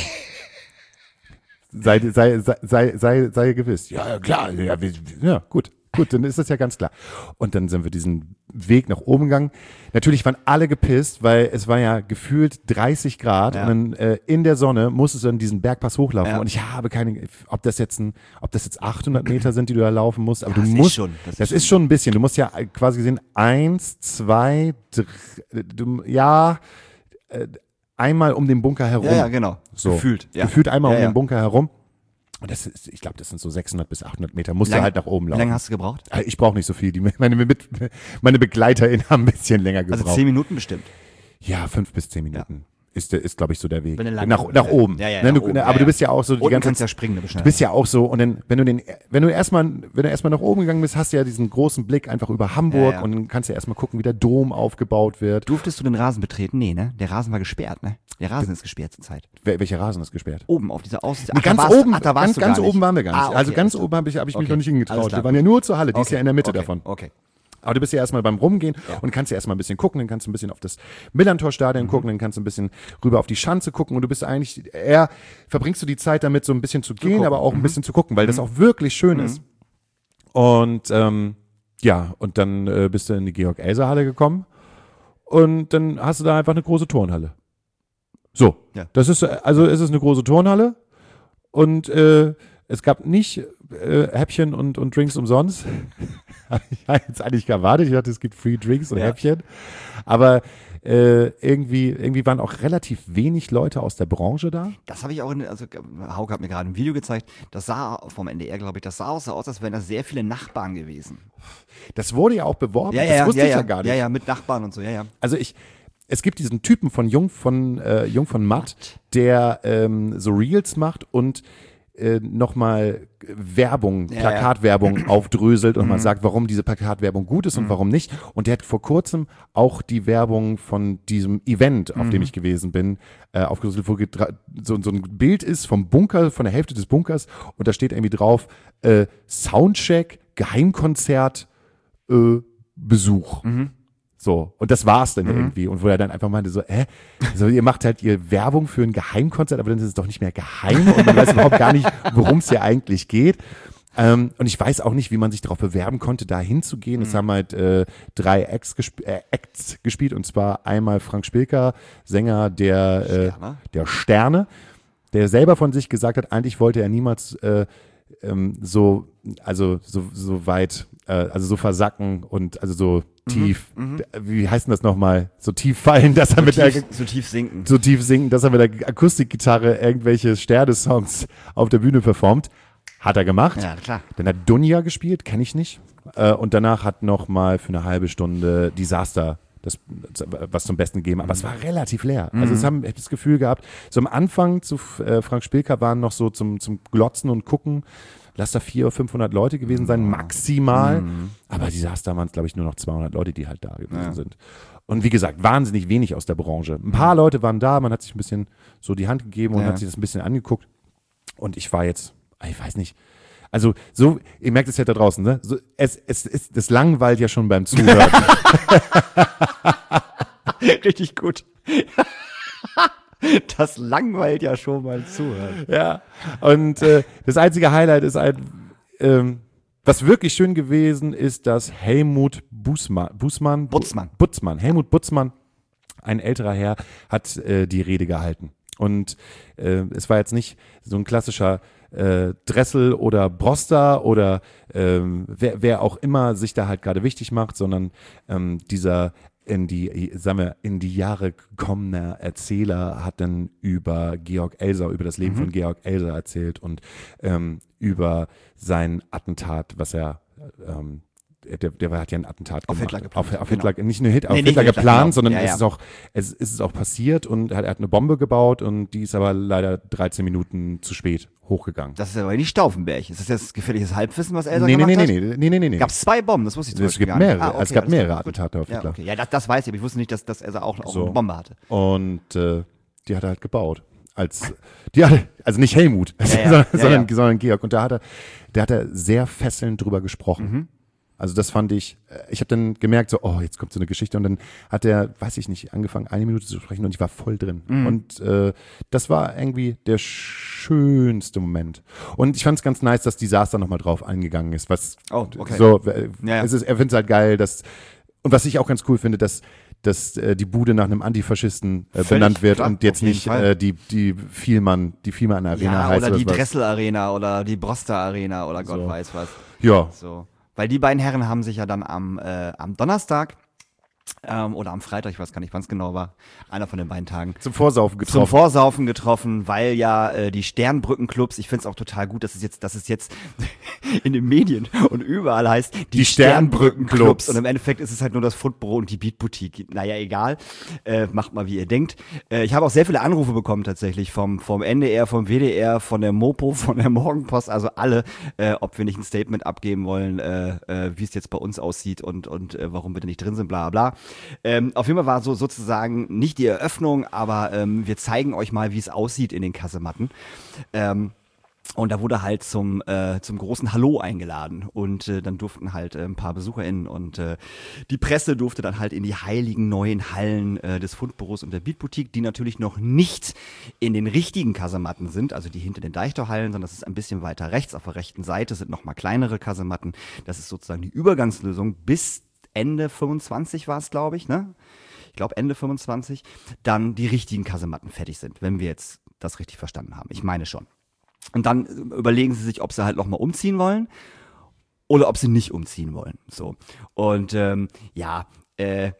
Sei, sei, sei, sei, sei, sei gewiss. Ja, ja, klar. Ja, wir, ja, gut. Gut, dann ist das ja ganz klar. Und dann sind wir diesen Weg nach oben gegangen. Natürlich waren alle gepisst, weil es war ja gefühlt dreißig Grad Ja. und dann äh, in der Sonne musstest du dann diesen Bergpass hochlaufen. Ja. Und ich habe keine, ob das jetzt ein, ob das jetzt achthundert Meter sind, die du da laufen musst, aber Ja, du das ist musst, schon, das das, ist ist schon ein bisschen. Du musst ja äh, quasi gesehen eins, zwei, drei, du, ja, äh, einmal um den Bunker herum. Ja, ja, genau. So. Gefühlt. Ja. Gefühlt einmal Ja, um ja. den Bunker herum. Und das ist, ich glaube, das sind so sechshundert bis achthundert Meter. Musst Wie du halt nach oben Wie laufen. lange hast du gebraucht? Äh, Ich brauche nicht so viel. Die, meine, Mit, meine BegleiterInnen haben ein bisschen länger gebraucht. Also zehn Minuten bestimmt. Ja, fünf bis zehn Minuten ist, der- ist glaube ich, so der Weg. Wenn du lang- nach, nach oben. Ja, ja, Ne, nach du, oben. ne, Ja, aber ja. du bist ja auch so die Und du ganze kannst ja springen, du bist Du bist ja auch so, und dann, wenn du den, wenn du erstmal, wenn du erstmal nach oben gegangen bist, hast du ja diesen großen Blick einfach über Hamburg Ja, ja. und dann kannst du ja erstmal gucken, wie der Dom aufgebaut wird. Durftest du den Rasen betreten? Nee, ne? Der Rasen war gesperrt, ne? Der Rasen ist gesperrt zurzeit. Wel- Welcher Rasen ist gesperrt? Oben auf dieser Aussicht. Nee, Ach, da ganz warst- oben, ach, da warst ganz, du ganz gar nicht. oben waren wir gar nicht. Ah, okay, also ganz alles oben habe ich, hab ich mich Okay, noch nicht alles hingetraut. klar. Wir waren ja nur zur Halle, die ist Okay, ja in der Mitte okay, davon. Okay. Aber du bist ja erstmal beim Rumgehen und kannst ja erstmal ein bisschen gucken, dann kannst du ein bisschen auf das Millantor-Stadion gucken, dann kannst du ein bisschen rüber auf die Schanze gucken und du bist eigentlich, eher verbringst du die Zeit damit, so ein bisschen zu gehen, gucken. aber auch ein bisschen zu gucken, weil das auch wirklich schön ist. Und ähm, ja, und dann äh, bist du in die Georg-Elser-Halle gekommen und dann hast du da einfach eine große Turnhalle. So, Ja. das ist, also es ist eine große Turnhalle und äh, es gab nicht äh, Häppchen und, und Drinks umsonst. Ich hatte jetzt eigentlich erwartet, ich dachte, es gibt Free Drinks und Ja. Häppchen. Aber äh, irgendwie, irgendwie waren auch relativ wenig Leute aus der Branche da. Das habe ich auch, in, also Hauke hat mir gerade ein Video gezeigt, das sah vom N D R, glaube ich, das sah auch so aus, als wären da sehr viele Nachbarn gewesen. Das wurde ja auch beworben, das wusste ja, ich ja, ja gar nicht. Ja, ja, mit Nachbarn und so, ja, ja. Also ich, es gibt diesen Typen von Jung von, äh, Jung von Matt, der ähm, so Reels macht und äh, nochmal Werbung, Ja, Plakatwerbung aufdröselt und mal sagt, warum diese Plakatwerbung gut ist und warum nicht. Und der hat vor kurzem auch die Werbung von diesem Event, auf dem ich gewesen bin, äh, aufgedröselt, wo gedra- so, so ein Bild ist vom Bunker, von der Hälfte des Bunkers und da steht irgendwie drauf, äh, Soundcheck, Geheimkonzert, äh, Besuch. So, und das war's dann irgendwie. Und wo er dann einfach meinte so, hä? So, ihr macht halt ihr Werbung für ein Geheimkonzert, aber dann ist es doch nicht mehr geheim und man weiß überhaupt gar nicht, worum es hier eigentlich geht. Ähm, und ich weiß auch nicht, wie man sich darauf bewerben konnte, da hinzugehen. Es haben halt äh, drei Acts, gesp äh, Acts gespielt und zwar einmal Frank Spilker, Sänger der, äh, Sterne. der Sterne, der selber von sich gesagt hat, eigentlich wollte er niemals äh, ähm, so, also so, so weit, äh, also so versacken und also so tief, wie heißt denn das nochmal, so tief fallen, dass er mit der, Tief, so tief sinken. so tief singen, dass er mit der Akustikgitarre irgendwelche Sterne-Songs auf der Bühne performt. Hat er gemacht. Ja, klar. Dann hat Dunja gespielt, kenne ich nicht. Äh, und danach hat noch mal für eine halbe Stunde Disaster das, was zum Besten gegeben. Aber es war relativ leer. Also es haben ich hab das Gefühl gehabt, so am Anfang zu äh, Frank Spilker waren noch so zum, zum Glotzen und Gucken, lass da vierhundert oder fünfhundert Leute gewesen sein, maximal. Aber Disaster waren es, glaube ich, nur noch zweihundert Leute, die halt da gewesen Ja. sind. Und wie gesagt, wahnsinnig wenig aus der Branche. Ein paar Leute waren da, man hat sich ein bisschen so die Hand gegeben und Ja. hat sich das ein bisschen angeguckt. Und ich war jetzt, ich weiß nicht, also so, ihr merkt es ja da draußen, ne? So, es, es, es, das langweilt ja schon beim Zuhören. Richtig gut. Das langweilt ja schon mal zuhören. Ja. Und äh, das einzige Highlight ist ein, ähm, was wirklich schön gewesen ist, dass Helmut Bußmann, Bußmann, Butzmann. Butzmann, Helmut Butzmann, ein älterer Herr, hat äh, die Rede gehalten. Und äh, es war jetzt nicht so ein klassischer äh, Dressel oder Broster oder ähm, wer, wer auch immer sich da halt gerade wichtig macht, sondern ähm, dieser in die, sagen wir, in die Jahre gekommener Erzähler hat dann über Georg Elser, über das Leben von Georg Elser erzählt und ähm, über sein Attentat, was er ähm, der, der hat ja ein Attentat Auf gemacht. Hitler geplant, Auf, auf genau. Hitler, nicht nur Hit, auf Nee, nicht Hitler nur Hitler, geplant, genau. sondern Ja, es ja. ist auch, es, es ist auch passiert und er hat, er hat eine Bombe gebaut und die ist aber leider dreizehn Minuten zu spät hochgegangen. Das ist aber nicht Stauffenberg. Ist das jetzt gefährliches Halbwissen, was Elsa Nee, nee, gemacht nee, hat? nee, nee, nee, nee, nee. Gab es zwei Bomben, das wusste ich zum Es Beispiel gibt gar nicht. mehrere, Ah, okay, es gab alles klar, mehrere gut. Attentate auf Ja, Hitler. okay. Ja, das, das weiß ich, aber ich wusste nicht, dass, dass Elsa auch, auch So. eine Bombe hatte. Und äh, die hat er halt gebaut. Als, die hatte, also nicht Helmut, ja. sondern, Ja, sondern, ja. sondern Georg. Und da hat er, da hat er sehr fesselnd drüber gesprochen. Mhm. Also das fand ich, äh, ich habe dann gemerkt, so, oh, jetzt kommt so eine Geschichte. Und dann hat er, weiß ich nicht, angefangen, eine Minute zu sprechen und ich war voll drin. Mhm. Und äh, das war irgendwie der schönste Moment. Und ich fand es ganz nice, dass Disaster nochmal drauf eingegangen ist. Was Oh, okay. so, äh, Ja, ja. Es ist, er findet es halt geil, dass, und was ich auch ganz cool finde, dass dass äh, die Bude nach einem Antifaschisten äh, Völlig benannt wird klar, und jetzt auf jeden nicht Fall. äh, die die Vielmann die Vielmann Arena Ja, heißt oder die was. Dressel Arena oder die Broster Arena oder Gott So. weiß was. Ja, So. Weil die beiden Herren haben sich ja dann am, äh, am Donnerstag ähm, oder am Freitag, ich weiß gar nicht, wann es genau war, einer von den beiden Tagen, zum Vorsaufen zum getroffen. Vorsaufen getroffen, weil ja äh, die Sternbrückenclubs, ich finde es auch total gut, dass es jetzt, dass es jetzt in den Medien und überall heißt, die, Die Sternbrückenclubs. Und im Endeffekt ist es halt nur das Footbüro und die Beatboutique. Naja, egal. Äh, macht mal, wie ihr denkt. Äh, ich habe auch sehr viele Anrufe bekommen tatsächlich vom, vom N D R, vom W D R, von der Mopo, von der Morgenpost, also alle, äh, ob wir nicht ein Statement abgeben wollen, äh, äh, wie es jetzt bei uns aussieht und, und äh, warum wir da nicht drin sind, bla bla. Ähm, auf jeden Fall war so sozusagen nicht die Eröffnung, aber ähm, wir zeigen euch mal, wie es aussieht in den Kasematten. Ähm, Und da wurde halt zum äh, zum großen Hallo eingeladen und äh, dann durften halt äh, ein paar BesucherInnen und äh, die Presse durfte dann halt in die heiligen neuen Hallen äh, des Fundbüros und der Beatboutique, die natürlich noch nicht in den richtigen Kasematten sind, also die hinter den Deichtorhallen, sondern das ist ein bisschen weiter rechts. Auf der rechten Seite sind nochmal kleinere Kasematten. Das ist sozusagen die Übergangslösung bis Ende fünfundzwanzig war es, glaube ich, ne? Ich glaube Ende fünfundzwanzig, dann die richtigen Kasematten fertig sind, wenn wir jetzt das richtig verstanden haben. Ich meine schon. Und dann überlegen sie sich, ob sie halt nochmal umziehen wollen oder ob sie nicht umziehen wollen. So. Und ähm, ja, äh,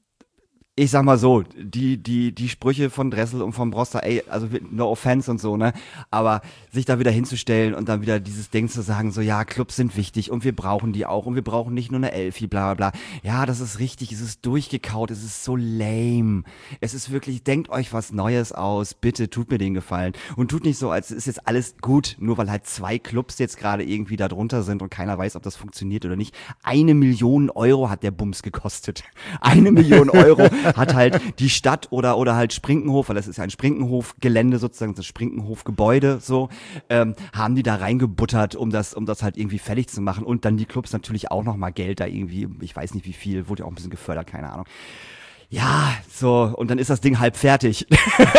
ich sag mal so, die, die, die Sprüche von Dressel und von Broster, ey, also no offense und so, ne? Aber sich da wieder hinzustellen und dann wieder dieses Ding zu sagen, so, ja, Clubs sind wichtig und wir brauchen die auch und wir brauchen nicht nur eine Elfi, bla, bla, bla. Ja, das ist richtig, es ist durchgekaut, es ist so lame. Es ist wirklich, denkt euch was Neues aus, bitte tut mir den Gefallen. Und tut nicht so, als ist jetzt alles gut, nur weil halt zwei Clubs jetzt gerade irgendwie da drunter sind und keiner weiß, ob das funktioniert oder nicht. Eine Million Euro hat der Bums gekostet. Eine Million Euro hat halt die Stadt oder oder halt Sprinkenhof, weil das ist ja ein Sprinkenhof-Gelände sozusagen, das Sprinkenhof-Gebäude so, ähm, haben die da reingebuttert, um das um das halt irgendwie fertig zu machen und dann die Clubs natürlich auch nochmal Geld da irgendwie, ich weiß nicht wie viel, wurde ja auch ein bisschen gefördert, keine Ahnung. Ja, so, und dann ist das Ding halb fertig.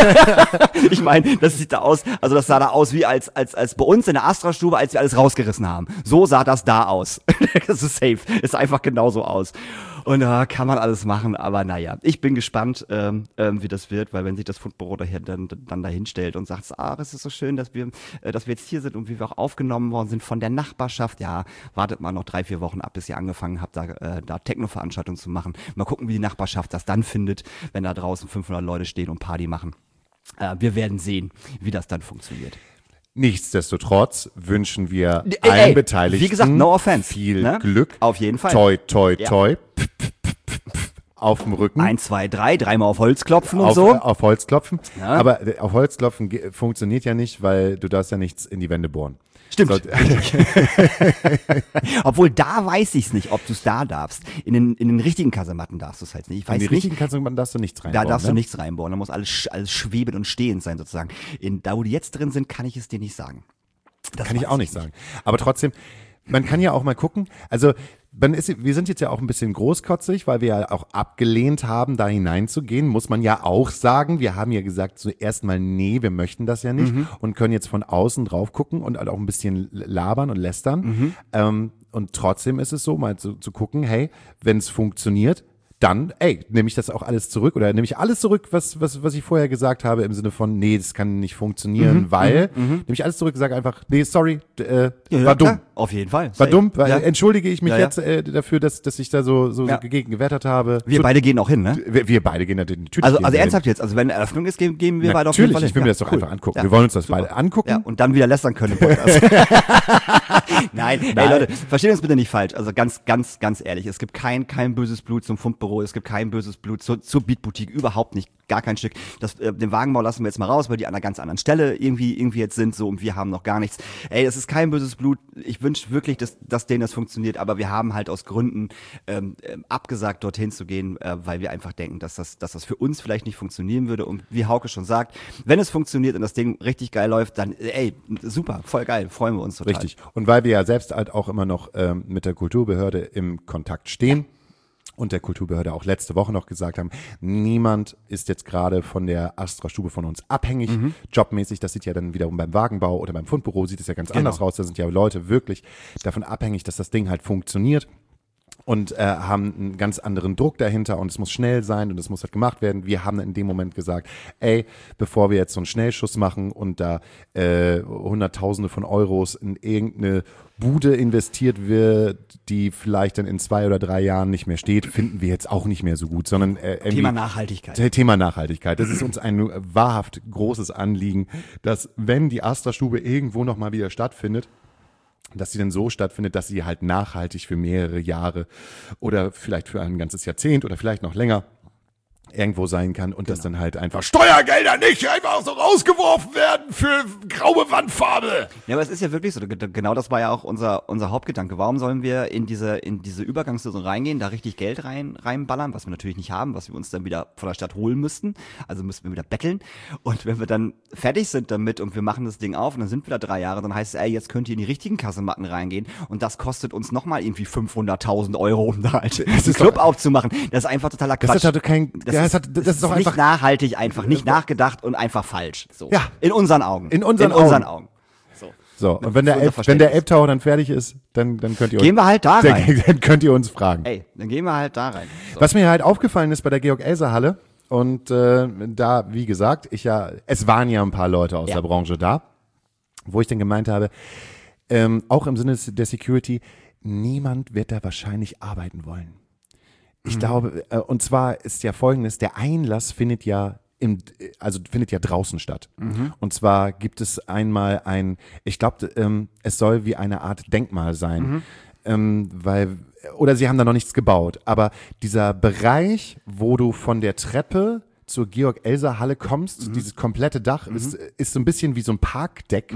Ich meine, das sieht da aus, also das sah da aus wie als, als, als bei uns in der Astra-Stube, als wir alles rausgerissen haben. So sah das da aus. Das ist safe. Ist einfach genauso aus. Und da äh, kann man alles machen, aber naja, ich bin gespannt, ähm, ähm, wie das wird, weil wenn sich das Fundbüro daher dann, dann dahin stellt und sagt, ah, es ist so schön, dass wir, äh, dass wir jetzt hier sind und wie wir auch aufgenommen worden sind von der Nachbarschaft, ja, wartet mal noch drei, vier Wochen ab, bis ihr angefangen habt, da, äh, da Techno-Veranstaltungen zu machen. Mal gucken, wie die Nachbarschaft das dann findet, wenn da draußen fünfhundert Leute stehen und Party machen. Äh, wir werden sehen, wie das dann funktioniert. Nichtsdestotrotz wünschen wir Ey, allen ey, Beteiligten wie gesagt, no offense, viel ne? Glück. Auf jeden Fall. Toi, toi, Ja. toi. Pf, pf, pf, pf, auf dem Rücken. Eins, zwei, drei, dreimal auf Holz klopfen und auf, so. äh, auf Holz klopfen. Ja. Aber äh, auf Holz klopfen ge- funktioniert ja nicht, weil du darfst ja nichts in die Wände bohren. Stimmt. So, Obwohl, da weiß ich es nicht, ob du es da darfst. In den, in den richtigen Kasematten darfst du es halt nicht. Ich in weiß die nicht. richtigen kannst du, darfst du nichts Da reinbauen. darfst ne? du nichts reinbauen. Da muss alles, sch- alles schwebend und stehend sein, sozusagen. In, da, wo die jetzt drin sind, kann ich es dir nicht sagen. Das Kann ich weiß auch nicht sagen. Aber trotzdem, man kann ja auch mal gucken. Also, man ist, wir sind jetzt ja auch ein bisschen großkotzig, weil wir ja auch abgelehnt haben, da hineinzugehen, muss man ja auch sagen. Wir haben ja gesagt zuerst mal, nee, wir möchten das ja nicht und können jetzt von außen drauf gucken und halt auch ein bisschen labern und lästern. Ähm, und trotzdem ist es so, mal zu, zu gucken, hey, wenn es funktioniert, dann, ey, nehme ich das auch alles zurück oder nehme ich alles zurück, was, was, was ich vorher gesagt habe, im Sinne von, nee, das kann nicht funktionieren, Mhm, weil, mhm, mhm. nehme ich alles zurück und sage einfach, nee, sorry, äh, Ja, war ja, dumm. klar. Auf jeden Fall. War Safe. dumm, weil, Ja. entschuldige ich mich Ja, ja. jetzt äh, dafür, dass, dass ich da so, so, Ja. so gegen gewettert habe. Wir so, beide gehen auch hin, ne? wir, wir beide gehen natürlich. Also, gehen also wir ernsthaft jetzt, also wenn eine Eröffnung ist, gehen, gehen wir hin. beide auf jeden Natürlich, Fall hin. ich will mir Ja, das doch cool. einfach angucken. Ja. Wir wollen uns das Super. beide angucken. Ja, und dann wieder lästern können im Podcast. Nein, Nein. Ey Leute, versteht uns bitte nicht falsch. Also ganz, ganz, ganz ehrlich, es gibt kein, kein böses Blut zum Fundbüro, es gibt kein böses Blut zur, zur Beatboutique, überhaupt nicht, gar kein Stück. Das, äh, den Wagenbau lassen wir jetzt mal raus, weil die an einer ganz anderen Stelle irgendwie, irgendwie jetzt sind, so, und wir haben noch gar nichts. Ey, es ist kein böses Blut. Ich wünsche wirklich, dass, dass denen das funktioniert, aber wir haben halt aus Gründen ähm, ähm, abgesagt, dorthin zu gehen, äh, weil wir einfach denken, dass das, dass das für uns vielleicht nicht funktionieren würde. Und wie Hauke schon sagt, wenn es funktioniert und das Ding richtig geil läuft, dann, ey, super, voll geil, freuen wir uns total. Richtig. Und weil wir ja selbst halt auch immer noch ähm, mit der Kulturbehörde im Kontakt stehen und der Kulturbehörde auch letzte Woche noch gesagt haben, niemand ist jetzt gerade von der Astra-Stube von uns abhängig, Mhm. jobmäßig. Das sieht ja dann wiederum beim Wagenbau oder beim Fundbüro sieht es ja ganz Genau. anders raus. Da sind ja Leute wirklich davon abhängig, dass das Ding halt funktioniert. Und äh, haben einen ganz anderen Druck dahinter und es muss schnell sein und es muss halt gemacht werden. Wir haben in dem Moment gesagt, ey, bevor wir jetzt so einen Schnellschuss machen und da äh, Hunderttausende von Euros in irgendeine Bude investiert wird, die vielleicht dann in zwei oder drei Jahren nicht mehr steht, finden wir jetzt auch nicht mehr so gut, sondern äh, irgendwie- Thema Nachhaltigkeit. T- Thema Nachhaltigkeit. Das ist uns ein wahrhaft großes Anliegen, dass wenn die Astra-Stube irgendwo nochmal wieder stattfindet, dass sie dann so stattfindet, dass sie halt nachhaltig für mehrere Jahre oder vielleicht für ein ganzes Jahrzehnt oder vielleicht noch länger irgendwo sein kann und dass dann halt einfach Steuergelder nicht einfach so rausgeworfen werden für graue Wandfarbe. Ja, aber es ist ja wirklich so, ge- genau das war ja auch unser, unser Hauptgedanke. Warum sollen wir in diese, in diese Übergangslösung reingehen, da richtig Geld rein, reinballern, was wir natürlich nicht haben, was wir uns dann wieder von der Stadt holen müssten, also müssten wir wieder betteln, und wenn wir dann fertig sind damit und wir machen das Ding auf und dann sind wir da drei Jahre, dann heißt es, ey, jetzt könnt ihr in die richtigen Kasematten reingehen und das kostet uns nochmal irgendwie fünfhunderttausend Euro, um da halt einen Club aufzumachen. Das ist einfach totaler Quatsch. Das ist halt kein, Das, das, ist, hat, das, ist doch nicht einfach nachhaltig einfach, nicht nachgedacht und einfach falsch. So. Ja. In unseren Augen. In unseren in unseren Augen. Augen. So. so. Und wenn der, Für unser Elb, wenn der Verständnis. Elbtower dann fertig ist, dann, dann könnt ihr Gehen wir halt da dann, rein. dann könnt ihr uns fragen. Ey, dann gehen wir halt da rein. So. Was mir halt aufgefallen ist bei der Georg-Elser-Halle und äh, da, wie gesagt, ich ja, es waren ja ein paar Leute aus Ja. der Branche da, wo ich dann gemeint habe, ähm, auch im Sinne der Security, niemand wird da wahrscheinlich arbeiten wollen. Ich Mhm. glaube, äh, und zwar ist ja Folgendes, der Einlass findet ja im, also findet ja draußen statt. Mhm. Und zwar gibt es einmal ein, ich glaube, ähm, es soll wie eine Art Denkmal sein, Mhm. ähm, weil, oder sie haben da noch nichts gebaut, aber dieser Bereich, wo du von der Treppe zur Georg-Elser-Halle kommst, Mhm. dieses komplette Dach, ist, ist so ein bisschen wie so ein Parkdeck.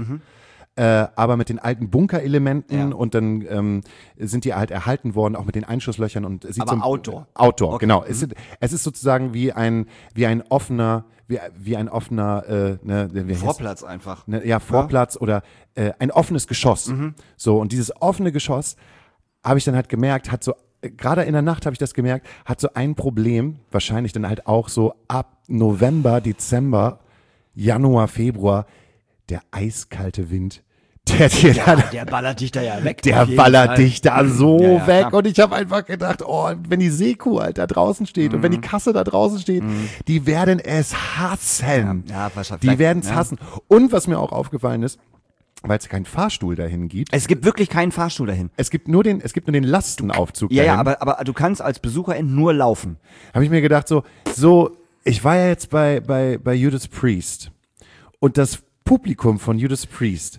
Äh, aber mit den alten Bunkerelementen Ja. und dann ähm, sind die halt erhalten worden, auch mit den Einschusslöchern und es sieht Aber so Outdoor. Outdoor, Okay. genau. Es, sind, es ist sozusagen wie ein wie ein offener wie, wie ein offener äh, ne, wie heißt- Vorplatz einfach. ne, ja Vorplatz oder äh, ein offenes Geschoss. Mhm. So, und dieses offene Geschoss habe ich dann halt gemerkt, hat so äh, gerade in der Nacht habe ich das gemerkt, hat so ein Problem, wahrscheinlich dann halt auch so ab November, Dezember, Januar, Februar, der eiskalte Wind, der dir Ja, dann der ballert dich da ja weg. der auf jeden ballert Fall. dich da so Ja, ja, weg. klar. Und ich habe einfach gedacht, oh, wenn die Seekuh halt da draußen steht und wenn die Kasse da draußen steht, die werden es hassen. Ja, wahrscheinlich. Die werden es Ja. hassen. Und was mir auch aufgefallen ist, weil es keinen Fahrstuhl dahin gibt, Es gibt wirklich keinen Fahrstuhl dahin. es gibt nur den, es gibt nur den Lastenaufzug Ja, dahin. ja, aber, aber du kannst als Besucherin nur laufen. Habe ich mir gedacht, so, so, ich war ja jetzt bei, bei, bei Judas Priest und das Publikum von Judas Priest,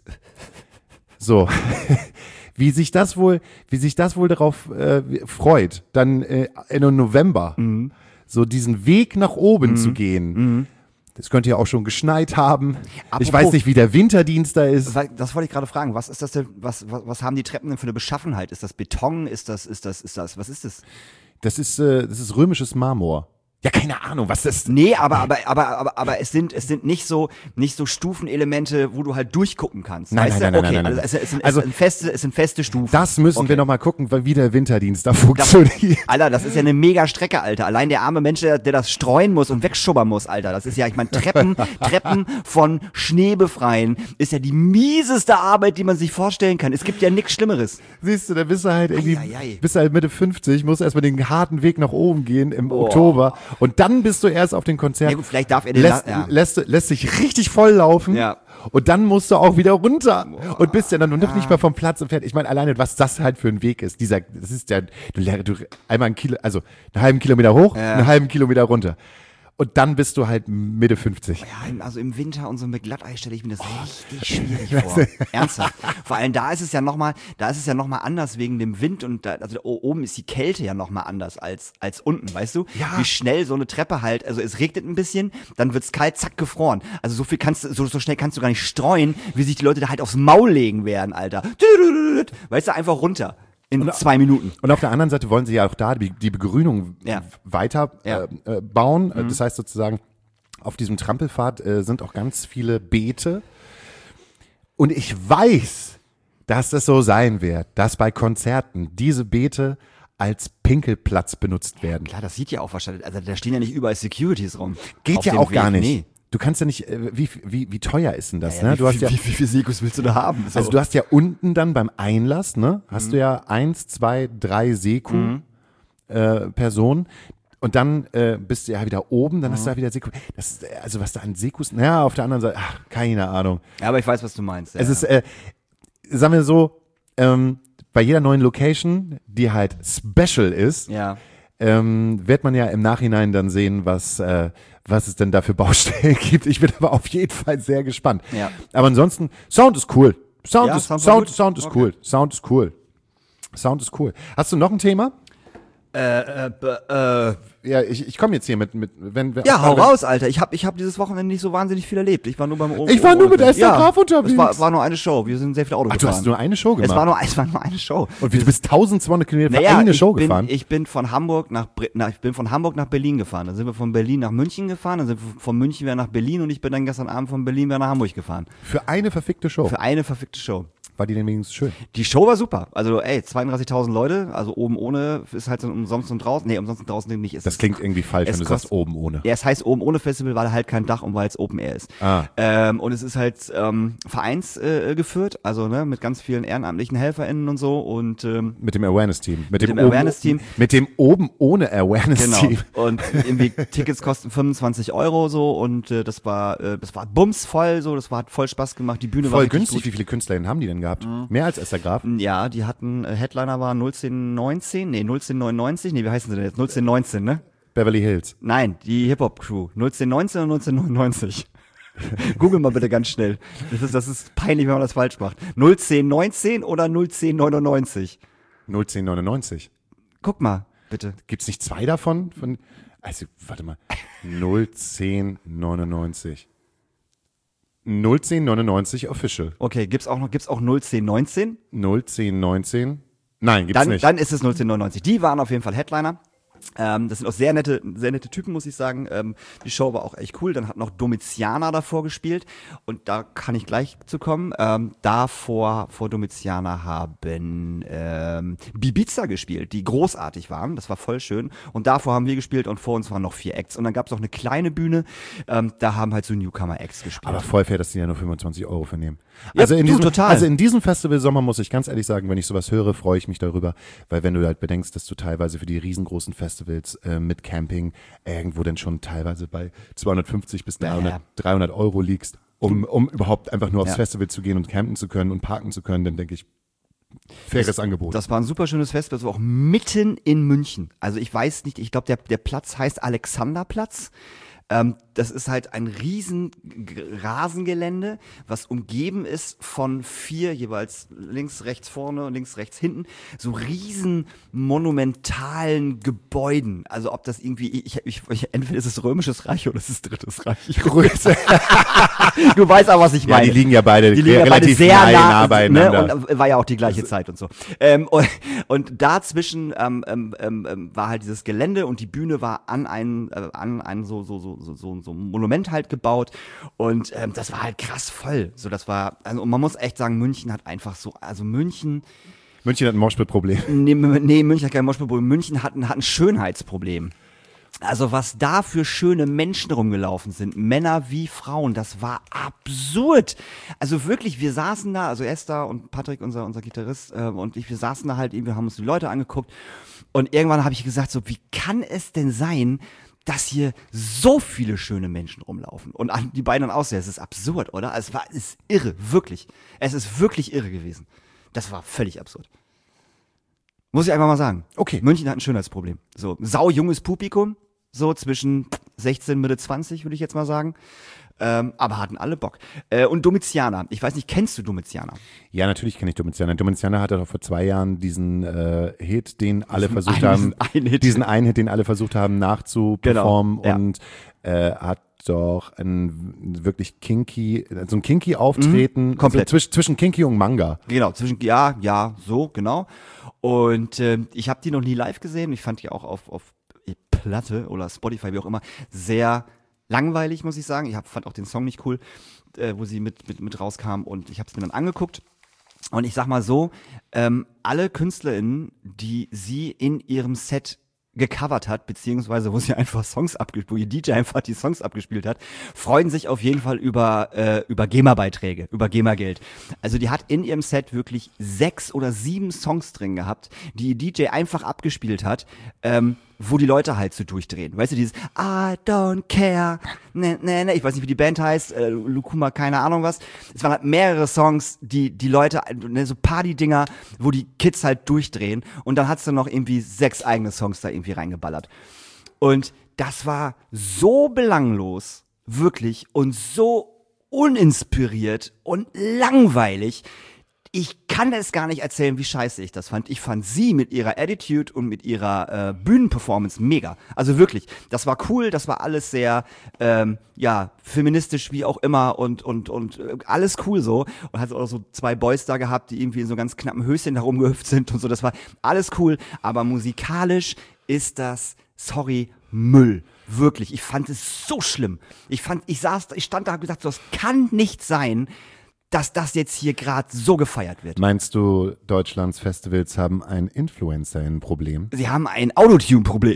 so, wie sich das wohl, wie sich das wohl darauf äh, freut, dann äh, in November so diesen Weg nach oben zu gehen. Das könnte ja auch schon geschneit haben. ich Apropos- weiß nicht, wie der Winterdienst da ist. Das, das wollte ich gerade fragen. Was ist das denn, was, was, was haben die Treppen denn für eine Beschaffenheit? Ist das Beton? Ist das, ist das, ist das, was ist das? Das ist, äh, das ist römisches Marmor. Ja, keine Ahnung, was das ist. Nee, aber, aber, aber, aber, aber es sind, es sind nicht so, nicht so Stufenelemente, wo du halt durchgucken kannst. Nein, weißt nein, du? nein, okay, nein, nein, nein. Also, es, sind, Also- es, sind feste, es sind feste Stufen. Das müssen Okay. wir noch mal gucken, wie der Winterdienst da Das, funktioniert. Alter, das ist ja eine mega Strecke, Alter. Allein der arme Mensch, der, der das streuen muss und wegschubbern muss, Alter. Das ist ja, ich meine, Treppen, Treppen von Schnee befreien ist ja die mieseste Arbeit, die man sich vorstellen kann. Es gibt ja nichts Schlimmeres. Siehst du, da bist du halt irgendwie, Eieiei. bist du halt Mitte fünfzig, musst erstmal den harten Weg nach oben gehen im Boah. Oktober und dann bist du erst auf den Konzert. Ja gut, vielleicht darf er den lässt, La- ja. lässt, lässt sich richtig voll laufen Ja. und dann musst du auch wieder runter und bist ja dann noch nicht mal vom Platz entfernt. Ich meine, alleine, was das halt für ein Weg ist, dieser, das ist ja, du, lernst- du einmal einen Kilo, also einen halben Kilometer hoch, Ja. einen halben Kilometer runter. Und dann bist du halt Mitte fünfzig. Ja, im- also im Winter und so mit Glatteis stelle ich mir das richtig schwierig vor. Ernsthaft. Vor allem da ist es ja nochmal, da ist es ja nochmal anders wegen dem Wind und da, also da oben ist die Kälte ja nochmal anders als, als unten, weißt du? Ja. Wie schnell so eine Treppe halt, also es regnet ein bisschen, dann wird's kalt, zack, gefroren. Also so viel kannst du, so, so schnell kannst du gar nicht streuen, wie sich die Leute da halt aufs Maul legen werden, Alter. Weißt du, einfach runter. In zwei Minuten. Und auf der anderen Seite wollen sie ja auch da die, die Begrünung Ja. weiter Ja. äh, äh, bauen. Mhm. Das heißt sozusagen, auf diesem Trampelpfad äh, sind auch ganz viele Beete. Und ich weiß, dass es so sein wird, dass bei Konzerten diese Beete als Pinkelplatz benutzt werden. Klar, das sieht ja auch wahrscheinlich, also da stehen ja nicht überall Securities rum. Geht Auf ja dem auch gar Weg. nicht. Nee. Du kannst ja nicht, äh, wie, wie, wie teuer ist denn das? Ja, ne? wie, Du hast wie, ja, wie, wie viel Sekus willst du da haben? So. also du hast ja unten dann beim Einlass, ne, hast du ja eins, zwei, drei Seku äh, Personen. Und dann äh, bist du ja wieder oben, dann hast du ja wieder Seku. Das ist, äh, also was da an Sekus, naja, auf der anderen Seite, ach, keine Ahnung. Ja, aber ich weiß, was du meinst. Ja. Es ist, äh, sagen wir so, ähm, bei jeder neuen Location, die halt special ist, ja. ähm, wird man ja im Nachhinein dann sehen, was, äh, was es denn da für Baustellen gibt. Ich bin aber auf jeden Fall sehr gespannt. Ja. Aber ansonsten, Sound ist cool. Sound, Ja, ist, Sound war Sound, gut. Sound ist Okay. cool. Sound ist cool. Sound ist cool. Hast du noch ein Thema? Äh, äh, äh, Ja, ich, ich komme jetzt hier mit, mit wenn, wenn ja, hau wenn, raus, Alter. Ich habe ich hab dieses Wochenende nicht so wahnsinnig viel erlebt. Ich war nur beim O- Ich war nur mit Esther ja, Graf unterwegs. Es war, war nur eine Show. Wir sind sehr viel Auto Ach, du gefahren. hast nur eine Show es gemacht. war nur, es war nur eine Show. Und wie, du bist eintausendzweihundert Kilometer für Naja, eine ich Show bin, gefahren? Ich bin von Hamburg nach Bre- na, ich bin von Hamburg nach Berlin gefahren. Dann sind wir von Berlin nach München gefahren. Dann sind wir von München wieder nach Berlin und ich bin dann gestern Abend von Berlin wieder nach Hamburg gefahren. Für eine verfickte Show. Für eine verfickte Show. War die denn wenigstens schön? Die Show war super. Also, ey, zweiunddreißigtausend Leute, also oben ohne ist halt so umsonst und draußen. Nee, umsonst und draußen nicht. Ist Das klingt irgendwie falsch, es wenn du kostet- sagst oben ohne. Ja, es heißt oben ohne Festival, weil halt kein Dach und weil es Open Air ist. Ah. Ähm, und es ist halt ähm, vereinsgeführt, äh, geführt, also ne, mit ganz vielen ehrenamtlichen HelferInnen und so und ähm, Mit dem Awareness-Team. Mit, dem oben- Awareness-Team. Mit dem oben ohne genau. Awareness-Team. Und irgendwie Tickets kosten fünfundzwanzig Euro so und äh, das war äh, das war bumsvoll so, das war hat voll Spaß gemacht. Die Bühne war Voll richtig günstig. gut. Wie viele KünstlerInnen haben die denn gehabt? Mehr als Esther Graf? Ja, die hatten äh, Headliner war null zehn neunzehn, nee null zehn neunundneunzig, nee wie heißen sie denn jetzt? null zehn neunzehn, ne? Beverly Hills. Nein, die Hip-Hop-Crew. null zehn neunzehn und null zehn neunundneunzig. Google mal bitte ganz schnell. Das ist, das ist peinlich, wenn man das falsch macht. null zehn neunzehn oder null zehn neunundneunzig? null zehn neunundneunzig. Guck mal, bitte. Gibt's nicht zwei davon? Von, also, warte mal. null zehn neunundneunzig. null zehn neunundneunzig Official. Okay, gibt's auch noch, gibt's auch null zehn neunzehn? null zehn neunzehn. Nein, gibt's Dann, nicht. dann ist es null zehn neunundneunzig. Die waren auf jeden Fall Headliner. Ähm, das sind auch sehr nette, sehr nette Typen, muss ich sagen. Ähm, die Show war auch echt cool. Dann hat noch Domiziana davor gespielt. Und da kann ich gleich zu kommen. Ähm, davor, vor Domiziana haben ähm, Bibiza gespielt, die großartig waren. Das war voll schön. Und davor haben wir gespielt und vor uns waren noch vier Acts. Und dann gab es auch eine kleine Bühne. Ähm, da haben halt so Newcomer-Acts gespielt. Aber voll fair, dass die ja nur fünfundzwanzig Euro für nehmen. Ja, Also in du, diesem, total. also in diesem Festival-Sommer muss ich ganz ehrlich sagen, wenn ich sowas höre, freue ich mich darüber, weil wenn du halt bedenkst, dass du teilweise für die riesengroßen Festivals äh, mit Camping irgendwo dann schon teilweise bei zweihundertfünfzig bis dreihundert, Ja, ja. dreihundert Euro liegst, um, um überhaupt einfach nur aufs Ja. Festival zu gehen und campen zu können und parken zu können, dann denke ich, faires Angebot. Das war ein super schönes Festival, das war auch mitten in München. Also ich weiß nicht, ich glaube, der, der Platz heißt Alexanderplatz. Ähm, das ist halt ein riesen G- Rasengelände, was umgeben ist von vier, jeweils links, rechts vorne und links, rechts hinten, so riesen monumentalen Gebäuden. Also ob das irgendwie, ich, ich, ich, entweder ist es Römisches Reich oder es ist Drittes Reich. Größe. Du weißt aber, was ich Ja, meine. die liegen ja beide Die liegen ja beide relativ sehr nah, nah, nah beieinander. Ne? Und war ja auch die gleiche Zeit und so. Ähm, und, und dazwischen ähm, ähm, ähm, war halt dieses Gelände und die Bühne war an ein, äh, an ein so, so, so, so, so, so ein Monument halt gebaut. Und ähm, das war halt krass voll. So, das war, also und man muss echt sagen, München hat einfach so, also München, München hat ein Moshpit-Problem. nee, nee, München hat kein Moschpilproblem, München hat ein, hat ein Schönheitsproblem. Also was da für schöne Menschen rumgelaufen sind, Männer wie Frauen, das war absurd. Also wirklich, wir saßen da, also Esther und Patrick, unser unser Gitarrist äh, und ich, wir saßen da halt, wir haben uns die Leute angeguckt und irgendwann habe ich gesagt, so wie kann es denn sein, dass hier so viele schöne Menschen rumlaufen und an die beiden dann aussehen, es ist absurd, oder? Es war, es ist irre, wirklich. Es ist wirklich irre gewesen. Das war völlig absurd. Muss ich einfach mal sagen. Okay. München hat ein Schönheitsproblem. So, sau junges Publikum, so zwischen sechzehn, Mitte zwanzig, würde ich jetzt mal sagen. Ähm, aber hatten alle Bock. Äh, und Domiziana, ich weiß nicht, kennst du Domiziana? Ja, natürlich kenne ich Domiziana. Domiziana hatte doch vor zwei Jahren diesen äh, Hit, den alle Diesen versucht einen- haben, diesen einen Hit. diesen einen Hit, den alle versucht haben nachzuperformen Genau, ja. und äh, hat doch ein wirklich kinky, so ein kinky Auftreten, Mhm, komplett. so zwisch, zwischen kinky und Manga. Genau, zwischen, ja, ja, so, genau. Und ähm, ich habe die noch nie live gesehen. Ich fand die auch auf, auf Platte oder Spotify, wie auch immer, sehr langweilig, muss ich sagen. Ich hab, fand auch den Song nicht cool, äh, wo sie mit, mit, mit rauskam und ich habe es mir dann angeguckt. Und ich sag mal so, ähm, alle KünstlerInnen, die sie in ihrem Set gecovert hat, beziehungsweise wo sie einfach Songs abgespielt, wo ihr D J einfach die Songs abgespielt hat, freuen sich auf jeden Fall über, äh, über GEMA-Beiträge, über GEMA-Geld. Also die hat in ihrem Set wirklich sechs oder sieben Songs drin gehabt, die ihr D J einfach abgespielt hat, ähm, wo die Leute halt so durchdrehen. Weißt du, dieses I don't care, ne, ne, ne, ich weiß nicht, wie die Band heißt, äh, Lukuma, keine Ahnung was. Es waren halt mehrere Songs, die die Leute, ne, so Party-Dinger, wo die Kids halt durchdrehen und dann hat's dann noch irgendwie sechs eigene Songs da irgendwie reingeballert. Und das war so belanglos, wirklich, und so uninspiriert und langweilig. Ich kann es gar nicht erzählen, wie scheiße ich das fand. Ich fand sie mit ihrer Attitude und mit ihrer äh, Bühnenperformance mega. Also wirklich, das war cool, das war alles sehr, ähm, ja, feministisch wie auch immer und und und äh, alles cool so. Und hat auch so zwei Boys da gehabt, die irgendwie in so ganz knappen Höschen herumgehüpft sind und so. Das war alles cool, aber musikalisch ist das, sorry, Müll. Wirklich, ich fand es so schlimm. Ich fand, ich saß, ich stand da und gesagt, so, das kann nicht sein, dass das jetzt hier gerade so gefeiert wird. Meinst du, Deutschlands Festivals haben ein Influencer-Problem? Sie haben ein Autotune-Problem.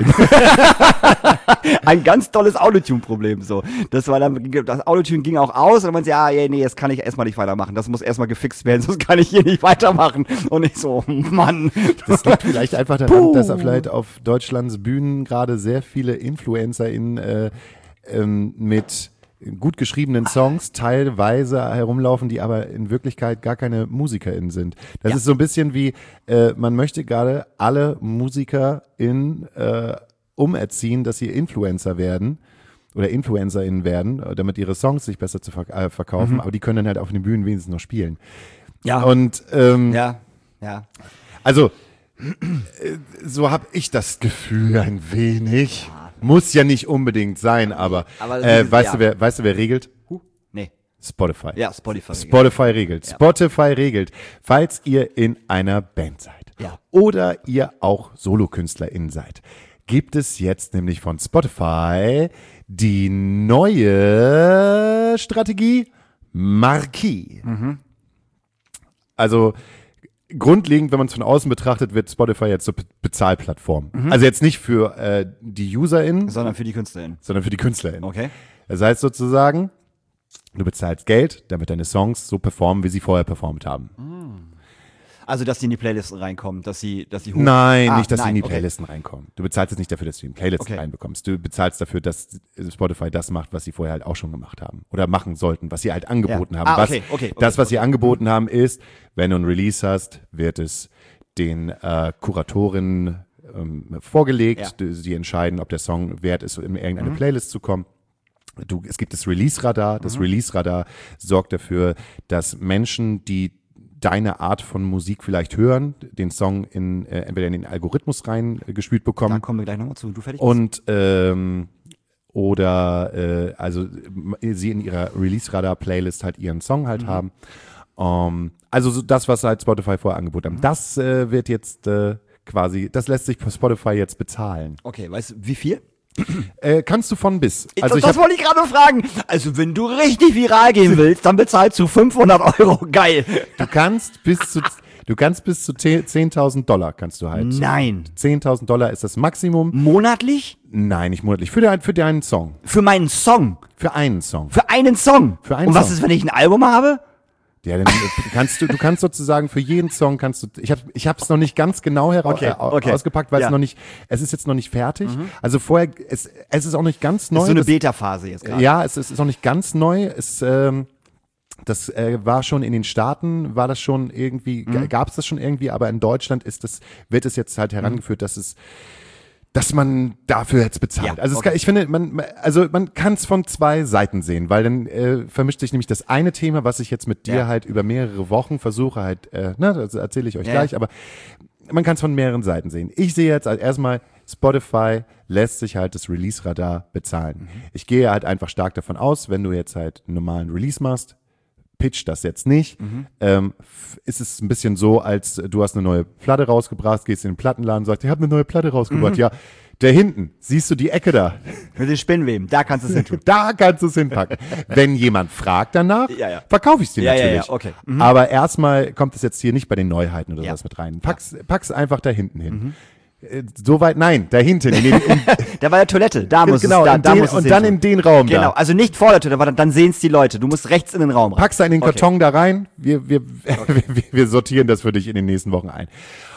Ein ganz tolles Autotune-Problem. So, das war dann, das Autotune ging auch aus und man sagt, ja, ja, nee, jetzt kann ich erstmal nicht weitermachen. Das muss erstmal gefixt werden, sonst kann ich hier nicht weitermachen. Und ich so, Mann. Das liegt vielleicht einfach daran, Puh. dass da vielleicht auf Deutschlands Bühnen gerade sehr viele InfluencerInnen äh, ähm, mit gut geschriebenen Songs teilweise herumlaufen, die aber in Wirklichkeit gar keine MusikerInnen sind. Das Ja. ist so ein bisschen wie, äh, man möchte gerade alle MusikerInnen äh, umerziehen, dass sie Influencer werden oder InfluencerInnen werden, damit ihre Songs sich besser zu verk- äh, verkaufen, Mhm. aber die können dann halt auf den Bühnen wenigstens noch spielen. Ja. Und ähm, Ja, ja. also, äh, so habe ich das Gefühl ein wenig. Muss ja nicht unbedingt sein, aber, Aber äh, dieses- weißt, ja. du, wer, weißt du, wer regelt? Huh, nee. Spotify. Ja, Spotify. Spotify regelt. Spotify regelt. Falls ihr in einer Band seid Ja. oder ihr auch SolokünstlerInnen seid, gibt es jetzt nämlich von Spotify die neue Strategie Marquee. Mhm. Also grundlegend, wenn man es von außen betrachtet, wird Spotify jetzt zur Be- Bezahlplattform. Mhm. Also jetzt nicht für äh, die UserInnen, Sondern für die KünstlerInnen. sondern für die KünstlerInnen. Okay. Das heißt sozusagen, du bezahlst Geld, damit deine Songs so performen, wie sie vorher performt haben. Also, dass die in die Playlisten reinkommen, dass sie, dass sie hoch... Nein, Ah, nicht, dass sie in die okay. Playlisten reinkommen. Du bezahlst jetzt nicht dafür, dass du in Playlisten Okay. reinbekommst. Du bezahlst dafür, dass Spotify das macht, was sie vorher halt auch schon gemacht haben. Oder machen sollten, was sie halt angeboten Ja. haben. Ah, was, okay, okay, okay, das, was okay. sie angeboten haben, ist, wenn du ein Release hast, wird es den äh, Kuratorinnen ähm, vorgelegt. Ja. Die, die entscheiden, ob der Song wert ist, in irgendeine Mhm. Playlist zu kommen. du, es gibt das Release-Radar. Das Mhm. Release-Radar sorgt dafür, dass Menschen, die deine Art von Musik vielleicht hören, den Song in, äh, entweder in den Algorithmus reingespült Da bekommen kommen wir gleich nochmal zu. Du fertig bist? und ähm, oder äh, also m- sie in ihrer Release-Radar-Playlist halt ihren Song halt haben. Ähm, also so das, was halt Spotify vorher angeboten haben. Das äh, wird jetzt äh, quasi, das lässt sich Spotify jetzt bezahlen. Okay, weißt du, wie viel? Äh, kannst du von bis. Also das ich das hab, wollte ich gerade fragen. Also wenn du richtig viral gehen willst, dann bezahlst du fünfhundert Euro. Geil. du kannst bis zu du kannst bis zu zehntausend Dollar kannst du halt. Nein. zehntausend Dollar ist das Maximum. Monatlich? Nein, nicht monatlich. Für, dein, für deinen Song. Für meinen Song? Für einen Song. Für einen Song? Für einen Und was Song. ist, wenn ich ein Album habe? Ja, dann kannst du, du kannst sozusagen für jeden Song kannst du, ich habe ich habe es noch nicht ganz genau heraus, Okay, äh, au- okay. ausgepackt, weil Ja. es noch nicht, es ist jetzt noch nicht fertig. Also vorher, es, es ist auch nicht ganz neu. Das ist so eine Das- Beta-Phase jetzt gerade. Ja, es ist, ist noch nicht ganz neu. Es, ähm, das äh, war schon in den Staaten, war das schon irgendwie, Mhm. gab es das schon irgendwie, aber in Deutschland ist das, wird es jetzt halt herangeführt, dass es dass man dafür jetzt bezahlt. Ja, also es okay. kann, ich finde, man, also man kann es von zwei Seiten sehen, weil dann äh, vermischt sich nämlich das eine Thema, was ich jetzt mit dir Ja. halt über mehrere Wochen versuche halt, äh, ne, das erzähle ich euch Ja. gleich, aber man kann es von mehreren Seiten sehen. Ich sehe jetzt als erstmal, Spotify lässt sich halt das Release-Radar bezahlen. Mhm. Ich gehe halt einfach stark davon aus, wenn du jetzt halt einen normalen Release machst, pitch das jetzt nicht, Mhm. ähm, f- ist es ein bisschen so, als du hast eine neue Platte rausgebracht, gehst in den Plattenladen und sagst, ich habe eine neue Platte rausgebracht. Mhm. Ja, da hinten, siehst du die Ecke da? Mit den Spinnweben, da kannst du es hin tun. Da kannst du es hinpacken. Wenn jemand fragt danach, Ja, ja. verkaufe ich es dir Ja, ja, natürlich. ja, okay. Mhm. Aber erstmal kommt es jetzt hier nicht bei den Neuheiten oder Ja. sowas mit rein. Pack's, pack's einfach da hinten hin. Äh, So weit, nein, da hinten. In den, in, Da war ja Toilette, da muss genau, es, da, in da den, muss es und hin dann tun. in den Raum Genau, da. also nicht vor der Tür, aber dann, dann sehen es die Leute. Du musst rechts in den Raum rein. Pack's da in den Okay. Karton da rein. Wir, wir, wir, wir sortieren das für dich in den nächsten Wochen ein.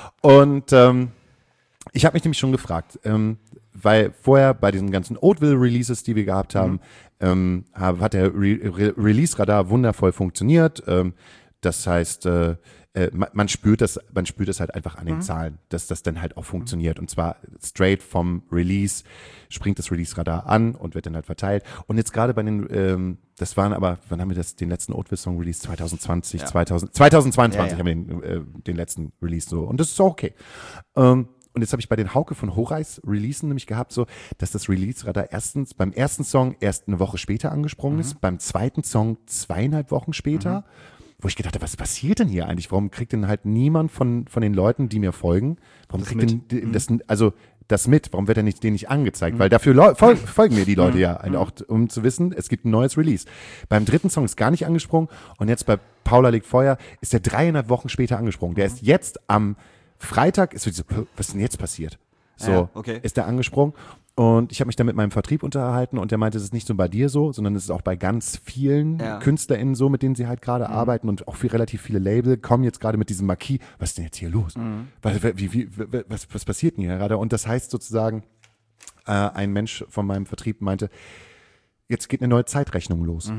Und ähm, ich habe mich nämlich schon gefragt, ähm, weil vorher bei diesen ganzen Oatville-Releases, die wir gehabt haben, ähm, hab- hat der Re Re Release-Radar wundervoll funktioniert. Ähm, das heißt, äh, äh, man, man spürt das, man spürt das halt einfach an den Zahlen, dass das dann halt auch funktioniert. Und zwar straight vom Release springt das Release-Radar an und wird dann halt verteilt. Und jetzt gerade bei den, ähm, das waren aber, wann haben wir das, den letzten Oatville-Song released? zwanzig zwanzig, Ja. zweitausend, zweitausendzweiundzwanzig Ja, ja. haben wir den, äh, den letzten Release so. Und das ist auch okay. Ähm, und jetzt habe ich bei den Hauke von Horeis Releasen nämlich gehabt, so, dass das Release-Radar erstens beim ersten Song erst eine Woche später angesprungen Mhm. ist, beim zweiten Song zweieinhalb Wochen später, wo ich gedacht habe, was passiert denn hier eigentlich? Warum kriegt denn halt niemand von, von den Leuten, die mir folgen, warum kriegt denn die- Mhm. das, also das mit? Warum wird denn nicht, denen nicht angezeigt? Weil dafür leu- fol folgen mir die Leute Mhm. ja, halt auch, um zu wissen, es gibt ein neues Release. Beim dritten Song ist gar nicht angesprungen und jetzt bei Paula legt Feuer ist der dreieinhalb Wochen später angesprungen. Der ist jetzt am Freitag, ist so, diese, was ist denn jetzt passiert? So, Ja, okay. ist der angesprungen. Und ich habe mich dann mit meinem Vertrieb unterhalten und der meinte, es ist nicht nur bei dir so, sondern es ist auch bei ganz vielen Ja. KünstlerInnen so, mit denen sie halt gerade arbeiten und auch für relativ viele Label kommen jetzt gerade mit diesem Marquis. Was ist denn jetzt hier los? Was, wie, wie, was, was passiert denn hier gerade? Und das heißt sozusagen, äh, ein Mensch von meinem Vertrieb meinte, jetzt geht eine neue Zeitrechnung los.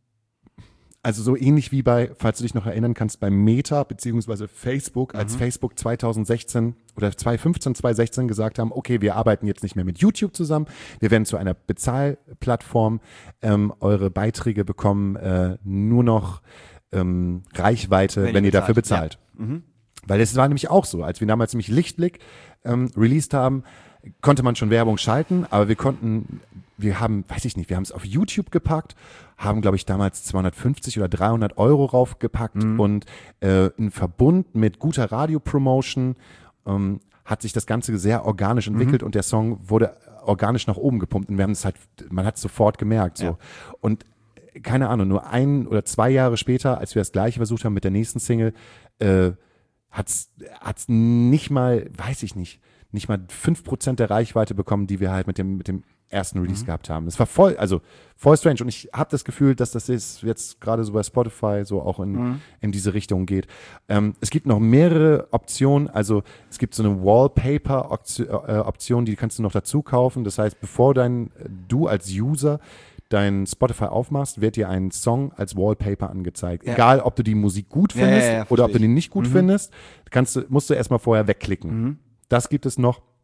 Also so ähnlich wie bei, falls du dich noch erinnern kannst, bei Meta beziehungsweise Facebook, als Facebook zweitausendsechzehn oder zweitausendfünfzehn, zweitausendsechzehn gesagt haben, okay, wir arbeiten jetzt nicht mehr mit YouTube zusammen, wir werden zu einer Bezahlplattform, ähm, eure Beiträge bekommen äh, nur noch ähm, Reichweite, wenn, Wenn ihr ihr dafür bezahlt, bezahlt. Weil es war nämlich auch so, als wir damals nämlich Lichtblick ähm, released haben, konnte man schon Werbung schalten, aber wir konnten, wir haben, weiß ich nicht, wir haben es auf YouTube gepackt, haben, glaube ich, damals zweihundertfünfzig oder dreihundert Euro raufgepackt und äh, in Verbund mit guter Radio-Promotion ähm, hat sich das Ganze sehr organisch entwickelt und der Song wurde organisch nach oben gepumpt und wir haben es halt, man hat es sofort gemerkt. So. Ja. Und keine Ahnung, nur ein oder zwei Jahre später, als wir das gleiche versucht haben mit der nächsten Single, äh, hat's hat's nicht mal, weiß ich nicht, nicht mal fünf Prozent der Reichweite bekommen, die wir halt mit dem mit dem ersten Release gehabt haben. Das war voll, also voll strange und ich habe das Gefühl, dass das ist jetzt gerade so bei Spotify so auch in, in diese Richtung geht. Ähm, es gibt noch mehrere Optionen, also es gibt so eine Wallpaper-Option, die kannst du noch dazu kaufen. Das heißt, bevor dein du als User dein Spotify aufmachst, wird dir ein Song als Wallpaper angezeigt. Ja. Egal, ob du die Musik gut Ja, ja, findest ja, oder ob du verstehe die nicht gut findest, kannst du, musst du erstmal vorher wegklicken. Das gibt es noch.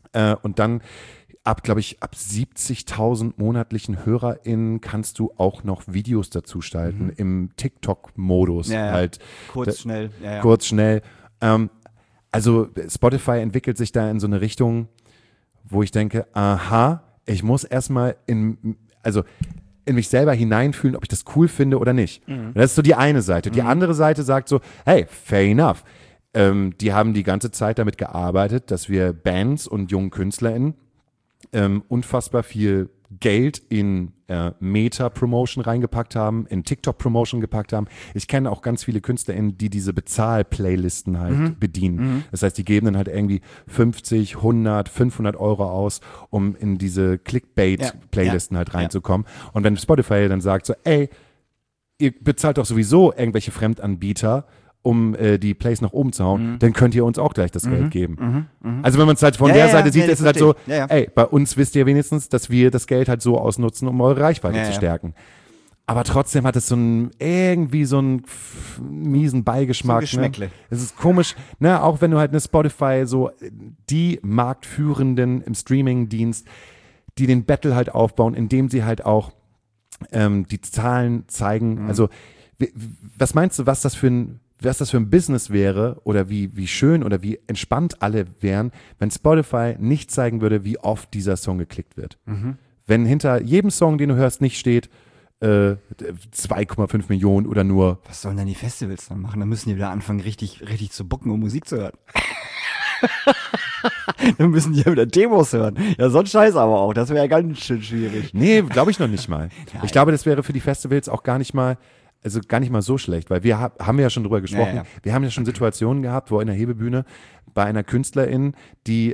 Äh, und dann ab, glaube ich, ab siebzigtausend monatlichen HörerInnen kannst du auch noch Videos dazu schalten mhm. im TikTok-Modus. Ja, ja. Halt, kurz, da, schnell. Ja, ja. Kurz, schnell. Ähm, also Spotify entwickelt sich da in so eine Richtung, wo ich denke, aha, ich muss erstmal in, also in mich selber hineinfühlen, ob ich das cool finde oder nicht. Mhm. Und das ist so die eine Seite. Die mhm. andere Seite sagt so, hey, fair enough. Ähm, die haben die ganze Zeit damit gearbeitet, dass wir Bands und jungen KünstlerInnen ähm, unfassbar viel Geld in äh, Meta-Promotion reingepackt haben, in TikTok-Promotion gepackt haben. Ich kenne auch ganz viele KünstlerInnen, die diese Bezahl-Playlisten halt mhm. bedienen. Mhm. Das heißt, die geben dann halt irgendwie fünfzig, hundert, fünfhundert Euro aus, um in diese Clickbait-Playlisten ja. halt reinzukommen. Ja. Und wenn Spotify dann sagt so, ey, ihr bezahlt doch sowieso irgendwelche Fremdanbieter, um äh, die Plays nach oben zu hauen, mhm. dann könnt ihr uns auch gleich das mhm. Geld geben. Mhm. Mhm. Also wenn man es halt von ja, der ja, Seite ja, sieht, ja, ist es halt so, ja, ja. ey, bei uns wisst ihr wenigstens, dass wir das Geld halt so ausnutzen, um eure Reichweite ja, zu ja. stärken. Aber trotzdem hat es so einen, irgendwie so einen pf, miesen Beigeschmack. So Geschmäckle. Ne? Es ist komisch, ne? Auch wenn du halt eine Spotify so die Marktführenden im Streaming-Dienst, die den Battle halt aufbauen, indem sie halt auch ähm, die Zahlen zeigen. Mhm. Also w- was meinst du, was das für ein was das für ein Business wäre oder wie, wie schön oder wie entspannt alle wären, wenn Spotify nicht zeigen würde, wie oft dieser Song geklickt wird. Mhm. Wenn hinter jedem Song, den du hörst, nicht steht, äh, zwei Komma fünf Millionen oder nur. Was sollen denn die Festivals dann machen? Dann müssen die wieder anfangen, richtig, richtig zu bucken, um Musik zu hören. Dann müssen die ja wieder Demos hören. Ja, so ein Scheiß aber auch. Das wäre ja ganz schön schwierig. Nee, glaube ich noch nicht mal. Nein. Ich glaube, das wäre für die Festivals auch gar nicht mal Also gar nicht mal so schlecht, weil wir hab, haben ja schon drüber gesprochen, ja, ja. wir haben ja schon Situationen gehabt, wo in der Hebebühne bei einer Künstlerin, die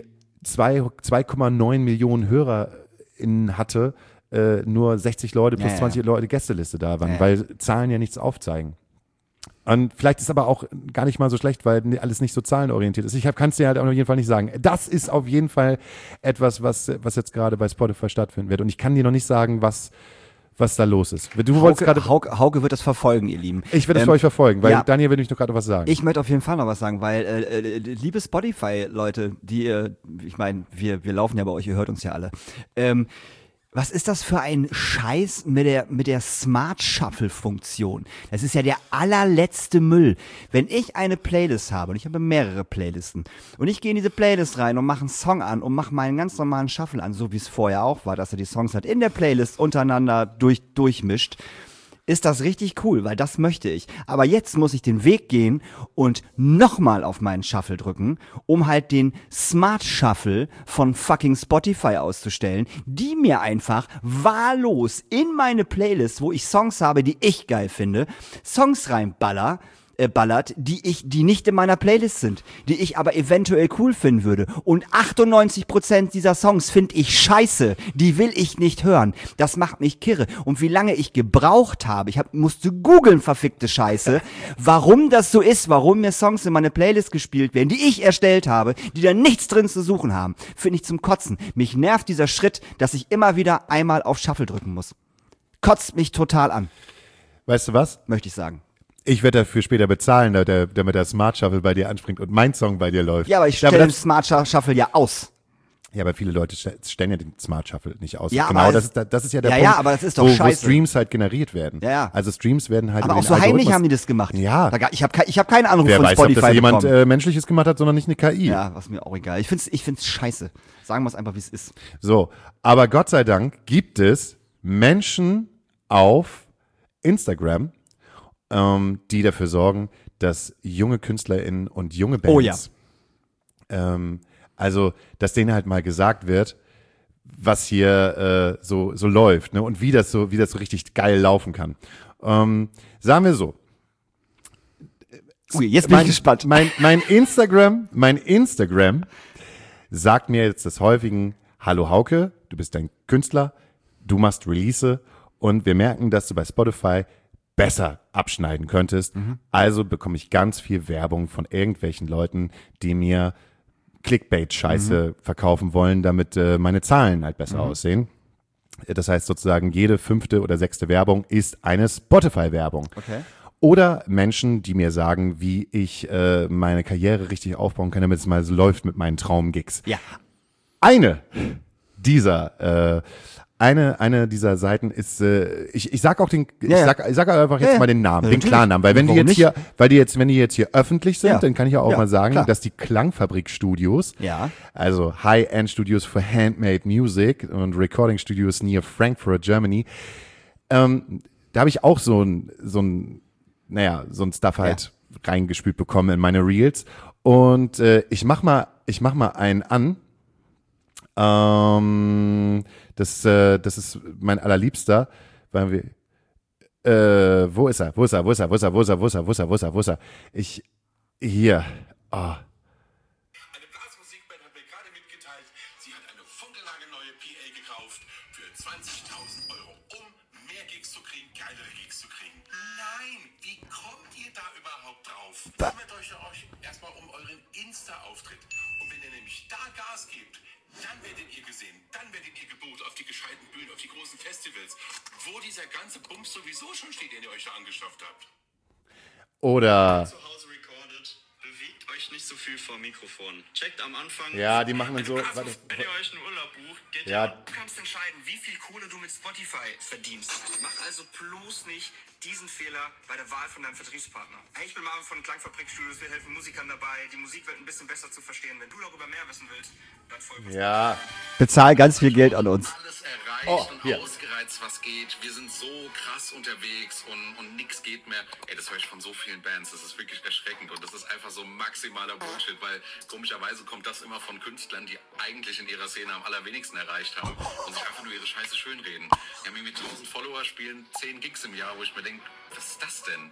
zwei Komma neun Millionen HörerInnen hatte, äh, nur sechzig Leute plus ja, ja. zwanzig Leute Gästeliste da waren, ja, ja. weil Zahlen ja nichts aufzeigen. Und vielleicht ist aber auch gar nicht mal so schlecht, weil alles nicht so zahlenorientiert ist. Ich kann es dir halt auf jeden Fall nicht sagen. Das ist auf jeden Fall etwas, was, was jetzt gerade bei Spotify stattfinden wird. Und ich kann dir noch nicht sagen, was was da los ist. Du Hauke, gerade Hauke, Hauke wird das verfolgen, ihr Lieben. Ich werde es ähm, für euch verfolgen, weil ja. Daniel will nämlich noch gerade was sagen. Ich möchte auf jeden Fall noch was sagen, weil äh, äh, liebe Spotify-Leute, die, äh, ich meine, wir wir laufen ja bei euch, ihr hört uns ja alle. Ähm, Was ist das für ein Scheiß mit der, mit der Smart Shuffle Funktion? Das ist ja der allerletzte Müll. Wenn ich eine Playlist habe, und ich habe mehrere Playlisten, und ich gehe in diese Playlist rein und mache einen Song an und mache meinen ganz normalen Shuffle an, so wie es vorher auch war, dass er die Songs halt in der Playlist untereinander durch, durchmischt, ist das richtig cool, weil das möchte ich. Aber jetzt muss ich den Weg gehen und nochmal auf meinen Shuffle drücken, um halt den Smart Shuffle von fucking Spotify auszustellen, die mir einfach wahllos in meine Playlist, wo ich Songs habe, die ich geil finde, Songs reinballer, äh, ballert, die ich, die nicht in meiner Playlist sind, die ich aber eventuell cool finden würde. Und achtundneunzig Prozent dieser Songs finde ich scheiße. Die will ich nicht hören. Das macht mich kirre. Und wie lange ich gebraucht habe, ich hab, musste googeln, verfickte Scheiße, warum das so ist, warum mir Songs in meine Playlist gespielt werden, die ich erstellt habe, die da nichts drin zu suchen haben, finde ich zum Kotzen. Mich nervt dieser Schritt, dass ich immer wieder einmal auf Shuffle drücken muss. Kotzt mich total an. Weißt du was? Möchte ich sagen. Ich werde dafür später bezahlen, damit der Smart Shuffle bei dir anspringt und mein Song bei dir läuft. Ja, aber ich stelle den Smart Shuffle ja aus. Ja, aber viele Leute stellen ja den Smart Shuffle nicht aus. Ja, genau, aber das ist, das ist ja der ja, Punkt, ja, aber das ist doch wo, scheiße. wo Streams halt generiert werden. Ja, ja. Also Streams werden halt aber über auch den so heimlich Algorithmus. haben die das gemacht. Ja. Da, ich habe ich hab keinen Anruf Wer von weiß, Spotify ob das jemand bekommen. äh, Menschliches gemacht hat, sondern nicht eine K I. Ja, was mir auch egal. Ich find's, ich find's scheiße. Sagen wir es einfach, wie es ist. So, aber Gott sei Dank gibt es Menschen auf Instagram, ähm, die dafür sorgen, dass junge KünstlerInnen und junge Bands, oh ja. ähm, also, dass denen halt mal gesagt wird, was hier äh, so so läuft, ne, und wie das so wie das so richtig geil laufen kann. Ähm, sagen wir so. Ui, jetzt bin mein, ich gespannt. Mein mein Instagram, mein Instagram sagt mir jetzt des häufigen: Hallo Hauke, du bist ein Künstler, du machst Release und wir merken, dass du bei Spotify besser abschneiden könntest. Mhm. Also bekomme ich ganz viel Werbung von irgendwelchen Leuten, die mir Clickbait-Scheiße mhm. verkaufen wollen, damit äh, meine Zahlen halt besser mhm. aussehen. Das heißt sozusagen, jede fünfte oder sechste Werbung ist eine Spotify-Werbung. Okay. Oder Menschen, die mir sagen, wie ich äh, meine Karriere richtig aufbauen kann, damit es mal so läuft mit meinen Traumgigs. Ja. eine dieser, äh, eine, eine dieser Seiten ist, äh, ich, ich sag auch den, ich Ja, ja. sag, ich sag einfach jetzt Ja, ja. mal den Namen, Ja, den natürlich. Klarnamen, weil wenn die Warum jetzt hier, weil die jetzt, wenn die jetzt hier öffentlich sind, Ja. dann kann ich ja auch Ja, mal sagen, klar. dass die Klangfabrik Studios, Ja. also High-End Studios for Handmade Music und Recording Studios near Frankfurt, Germany, ähm, da habe ich auch so ein, so ein, naja, so ein Stuff halt reingespült bekommen in meine Reels. Und äh, ich mach mal, ich mach mal einen an. Ähm, das, äh, das ist mein allerliebster, weil wir. Äh, wo ist er? Wo ist er? Wo ist er? Wo ist er? Wo ist er? Wo ist er? Wo ist er? Wo ist er? Wo ist er? Ich hier. Oh. Eine Blasmusikband hat mir gerade mitgeteilt, sie hat eine funkelnagelneue P A gekauft für zwanzigtausend Euro, um mehr Gigs zu kriegen, geilere Gigs zu kriegen. Nein, wie kommt ihr da überhaupt drauf? Kümmert euch ja euch erstmal um euren Insta-Auftritt. Und wenn ihr nämlich da Gas gebt, dann werdet ihr gesehen, dann werdet ihr gebucht auf die gescheiten Bühnen, auf die großen Festivals, wo dieser ganze Bums sowieso schon steht, den ihr euch da angeschafft habt. Oder. Zu Hause recorded. Bewegt euch nicht so viel vor Mikrofon. Checkt am Anfang. Ja, die machen dann so. Also, Warte, wenn ihr euch einen Urlaub bucht, geht ja, ihr. Du kannst entscheiden, wie viel Kohle du mit Spotify verdienst. Mach also bloß nicht diesen Fehler bei der Wahl von deinem Vertriebspartner. Hey, ich bin Marvin von Klangfabrik Studios. Wir helfen Musikern dabei, die Musikwelt ein bisschen besser zu verstehen. Wenn du darüber mehr wissen willst, dann folge uns. ja. Bezahl ganz viel Geld an uns. Alles erreicht Oh, und hier. ausgereizt, was geht. Wir sind so krass unterwegs und, und nix geht mehr. Ey, das höre ich von so vielen Bands. Das ist wirklich erschreckend und das ist einfach so maximaler Bullshit, weil komischerweise kommt das immer von Künstlern, die eigentlich in ihrer Szene am allerwenigsten erreicht haben und sich einfach nur ihre Scheiße schönreden. Die haben irgendwie tausend Follower, spielen zehn Gigs im Jahr, wo ich mir denke, was ist das denn?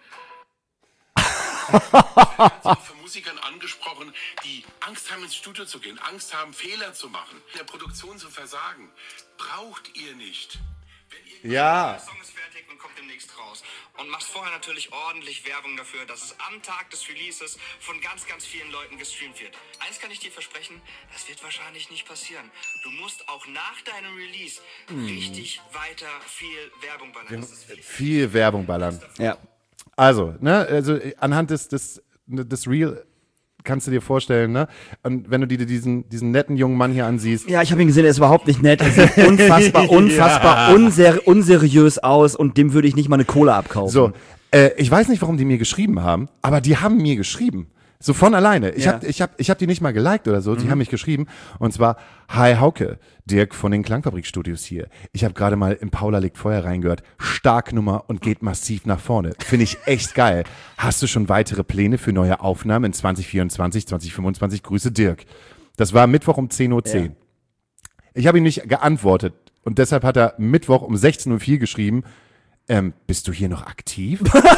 Von Musikern angesprochen, die Angst haben, ins Studio zu gehen, Angst haben, Fehler zu machen, in der Produktion zu versagen. Braucht ihr nicht. Wenn ihr Ja. Der Song ist fertig und kommt demnächst raus. Und machst vorher natürlich ordentlich Werbung dafür, dass es am Tag des Releases von ganz, ganz vielen Leuten gestreamt wird. Eins kann ich dir versprechen, das wird wahrscheinlich nicht passieren. Du musst auch nach deinem Release richtig weiter viel Werbung ballern. Das ist Viel Werbung ballern. Ja. Also, ne, also äh, anhand des, des, des Reel kannst du dir vorstellen, ne? Und wenn du dir diesen, diesen netten jungen Mann hier ansiehst, Ja, ich habe ihn gesehen, er ist überhaupt nicht nett. Er sieht unfassbar, unfassbar unser, unseriös aus und dem würde ich nicht mal eine Cola abkaufen. so, äh, ich weiß nicht, warum die mir geschrieben haben, aber die haben mir geschrieben. So von alleine. Ich Ja. habe ich hab, ich hab die nicht mal geliked oder so. Die haben mich geschrieben. Und zwar, hi Hauke, Dirk von den Klangfabrik-Studios hier. Ich habe gerade mal im Paula legt Feuer reingehört. Starknummer und geht massiv nach vorne. Finde ich echt geil. Hast du schon weitere Pläne für neue Aufnahmen in zwanzig vierundzwanzig, zwanzig fünfundzwanzig? Grüße Dirk. Das war Mittwoch um zehn Uhr zehn. Ich habe ihm nicht geantwortet. Und deshalb hat er Mittwoch um sechzehn Uhr vier geschrieben, ähm, bist du hier noch aktiv?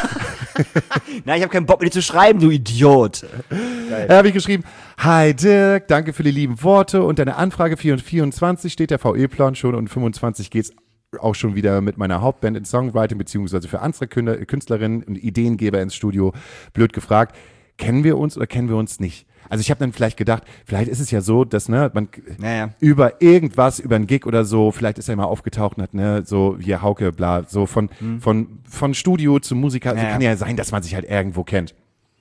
Na, ich habe keinen Bock mit dir zu schreiben, du Idiot. Da habe ich geschrieben, hi Dirk, danke für die lieben Worte und deine Anfrage für vierundzwanzig steht der V E-Plan schon und fünfundzwanzig geht's auch schon wieder mit meiner Hauptband in Songwriting beziehungsweise für andere Künstler- Künstlerinnen und Ideengeber ins Studio. Blöd gefragt, kennen wir uns oder kennen wir uns nicht? Also ich habe dann vielleicht gedacht, vielleicht ist es ja so, dass ne, man Ja, ja. über irgendwas, über einen Gig oder so, vielleicht ist er mal aufgetaucht und hat, ne, so hier Hauke, bla, so von, von, von Studio zu Musiker, also Ja, ja. kann ja sein, dass man sich halt irgendwo kennt.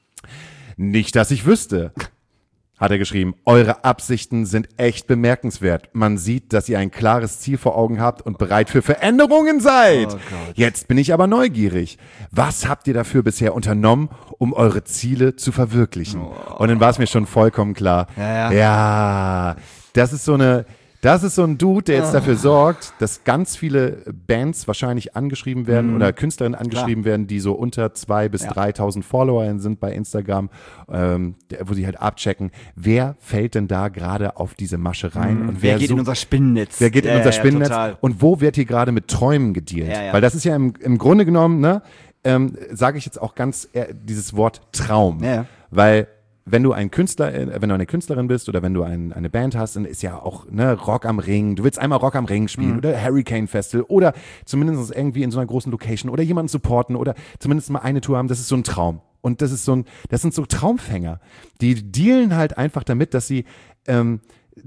Nicht, dass ich wüsste, hat er geschrieben. Eure Absichten sind echt bemerkenswert. Man sieht, dass ihr ein klares Ziel vor Augen habt und bereit für Veränderungen seid. Oh Gott. Jetzt bin ich aber neugierig. Was habt ihr dafür bisher unternommen, um eure Ziele zu verwirklichen? Und dann war es mir schon vollkommen klar. Ja, ja. Ja, das ist so eine... Das ist so ein Dude, der jetzt dafür sorgt, dass ganz viele Bands wahrscheinlich angeschrieben werden oder Künstlerinnen angeschrieben werden, die so unter zweitausend bis Ja. dreitausend Follower sind bei Instagram, ähm, der- wo sie halt abchecken, wer fällt denn da gerade auf diese Masche rein und Wer wer, geht so, in unser Spinnennetz? wer geht in Ja, unser ja, Spinnennetz total. und wo wird hier gerade mit Träumen gedealt? Ja, ja. Weil das ist ja im, im Grunde genommen, ne, ähm, sage ich jetzt auch ganz ehr- dieses Wort Traum, Ja, ja. weil wenn du ein Künstler, äh, wenn du eine Künstlerin bist oder wenn du ein, eine Band hast, dann ist ja auch ne, Rock am Ring. Du willst einmal Rock am Ring spielen Mhm. oder Hurricane Festival oder zumindest irgendwie in so einer großen Location oder jemanden supporten oder zumindest mal eine Tour haben. Das ist so ein Traum. Und das ist so ein, das sind so Traumfänger. Die dealen halt einfach damit, dass sie ähm,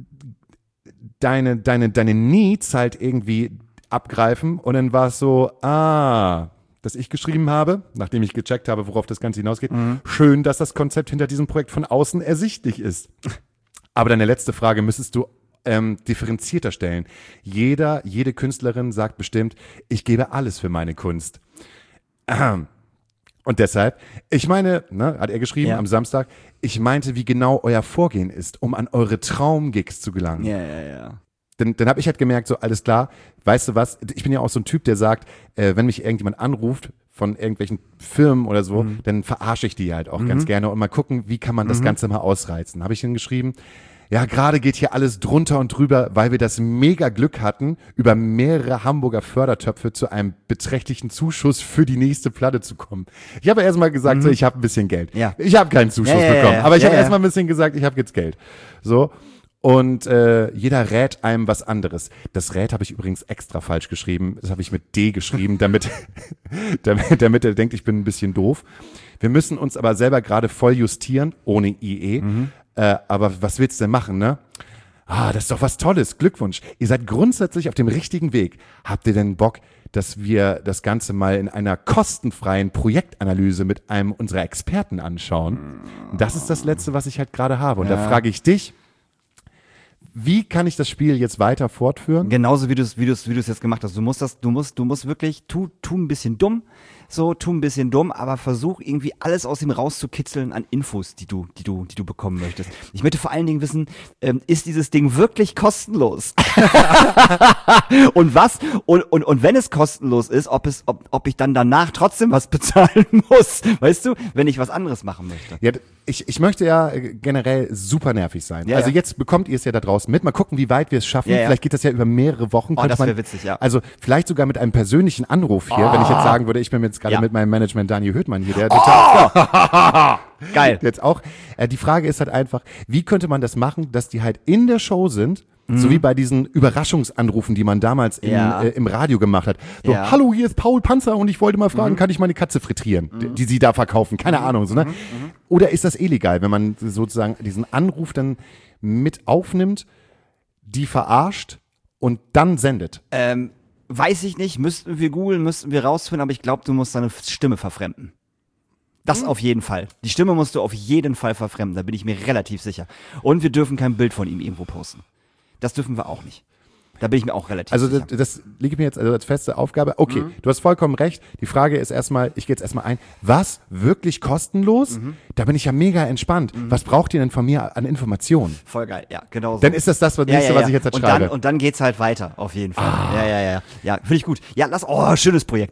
deine, deine, deine Needs halt irgendwie abgreifen und dann war es so, ah, dass ich geschrieben habe, nachdem ich gecheckt habe, worauf das Ganze hinausgeht. Schön, dass das Konzept hinter diesem Projekt von außen ersichtlich ist. Aber deine letzte Frage müsstest du ähm, differenzierter stellen. Jeder, jede Künstlerin sagt bestimmt, ich gebe alles für meine Kunst. Ahem. Und deshalb, ich meine, ne, hat er geschrieben Ja. am Samstag, ich meinte, wie genau euer Vorgehen ist, um an eure Traumgigs zu gelangen. Ja, ja, ja. Dann, dann habe ich halt gemerkt, so alles klar, weißt du was, ich bin ja auch so ein Typ, der sagt, äh, wenn mich irgendjemand anruft von irgendwelchen Firmen oder so, Mhm. dann verarsche ich die halt auch ganz gerne und mal gucken, wie kann man das Mhm. Ganze mal ausreizen. Habe ich ihm geschrieben, ja, gerade geht hier alles drunter und drüber, weil wir das mega Glück hatten, über mehrere Hamburger Fördertöpfe zu einem beträchtlichen Zuschuss für die nächste Platte zu kommen. Ich habe erstmal gesagt, so, ich habe ein bisschen Geld. Ja. Ich habe keinen Zuschuss Ja, ja, ja, bekommen, ja. aber ich Ja, habe ja. erstmal ein bisschen gesagt, ich habe jetzt Geld. So. Und äh, jeder rät einem was anderes. Das Rät habe ich übrigens extra falsch geschrieben. Das habe ich mit D geschrieben, damit, damit, damit er denkt, ich bin ein bisschen doof. Wir müssen uns aber selber gerade voll justieren, ohne I E. Mhm. Äh, aber was willst du denn machen, ne? Ah, das ist doch was Tolles. Glückwunsch. Ihr seid grundsätzlich auf dem richtigen Weg. Habt ihr denn Bock, dass wir das Ganze mal in einer kostenfreien Projektanalyse mit einem unserer Experten anschauen? Das ist das Letzte, was ich halt gerade habe. Und da frage ich dich, wie kann ich das Spiel jetzt weiter fortführen? Genauso wie du es wie du's, wie du's jetzt gemacht hast. Du musst das, du musst, du musst wirklich, tu, tu ein bisschen dumm, so, tu ein bisschen dumm, aber versuch irgendwie alles aus ihm rauszukitzeln an Infos, die du, die du, die du bekommen möchtest. Ich möchte vor allen Dingen wissen, ähm, ist dieses Ding wirklich kostenlos? Und was? Und, und, und wenn es kostenlos ist, ob es, ob, ob ich dann danach trotzdem was bezahlen muss, weißt du, wenn ich was anderes machen möchte. Ja, ich, ich möchte ja äh, generell super nervig sein. Ja, also ja. jetzt bekommt ihr es ja da draußen mit. Mal gucken, wie weit wir es schaffen. Ja, ja. Vielleicht geht das ja über mehrere Wochen. Oh, Könnte das man- wär witzig, ja. Also vielleicht sogar mit einem persönlichen Anruf hier, wenn ich jetzt sagen würde, ich bin jetzt gerade Ja. mit meinem Management Daniel Höhtmann hier, der total, Geil. jetzt auch. Äh, die Frage ist halt einfach, wie könnte man das machen, dass die halt in der Show sind, so wie bei diesen Überraschungsanrufen, die man damals in, Ja. äh, im Radio gemacht hat. So, Ja. hallo, hier ist Paul Panzer und ich wollte mal fragen, kann ich meine Katze frittieren, die, die sie da verkaufen? Keine Ahnung. So, ne? Oder ist das illegal, wenn man sozusagen diesen Anruf dann mit aufnimmt, die verarscht und dann sendet? Ähm, weiß ich nicht, müssten wir googeln, müssten wir rausfinden, aber ich glaube, du musst deine Stimme verfremden. Das auf jeden Fall. Die Stimme musst du auf jeden Fall verfremden, da bin ich mir relativ sicher. Und wir dürfen kein Bild von ihm irgendwo posten. Das dürfen wir auch nicht. Da bin ich mir auch relativ Also sicher. das, das liegt mir jetzt also als feste Aufgabe. Okay, du hast vollkommen recht. Die Frage ist erstmal, ich gehe jetzt erstmal ein, was, wirklich kostenlos? Da bin ich ja mega entspannt. Was braucht ihr denn von mir an Informationen? Voll geil, ja, genau so. Dann ist das das was nächste, was ich jetzt halt und schreibe. dann, und dann geht's halt weiter, auf jeden Fall. Ja, ja, ja. Ja, finde ich gut. Ja, lass, oh, schönes Projekt.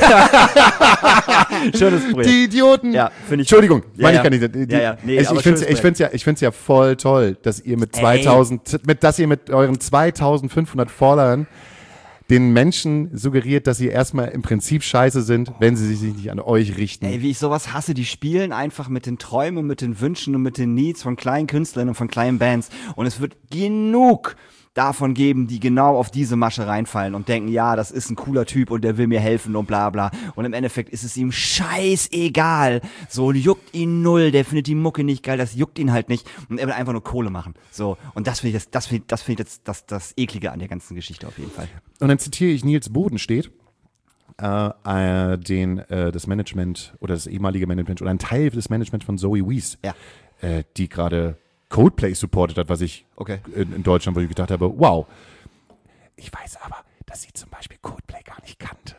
Schönes Projekt. Die Idioten! Ja, finde ich Entschuldigung, gut. meine Ja, ich gar ja. nicht. Die, Ja, ja. Nee, ich aber ich finde schönes ich find's ja, ich find's ja voll toll, dass ihr mit zweitausend, mit, dass ihr mit euren zweitausendfünfhundert Followern den Menschen suggeriert, dass sie erstmal im Prinzip scheiße sind, wenn sie sich nicht an euch richten. Ey, wie ich sowas hasse, die spielen einfach mit den Träumen und mit den Wünschen und mit den Needs von kleinen Künstlern und von kleinen Bands. Und es wird genug davon geben, die genau auf diese Masche reinfallen und denken, ja, das ist ein cooler Typ und der will mir helfen und bla bla. Und im Endeffekt ist es ihm scheißegal. So, juckt ihn null, der findet die Mucke nicht geil, das juckt ihn halt nicht. Und er will einfach nur Kohle machen. So, und das finde ich, das, das finde das finde ich jetzt das, das Eklige an der ganzen Geschichte auf jeden Fall. Und dann zitiere ich Nils Bodenstedt, äh, äh, den äh, das Management oder das ehemalige Management oder ein Teil des Managements von Zoe Wees, Ja. äh, die gerade Coldplay supportet hat, was ich Okay. in, in Deutschland, wo ich gedacht habe, wow. Ich weiß aber, dass sie zum Beispiel Coldplay gar nicht kannte.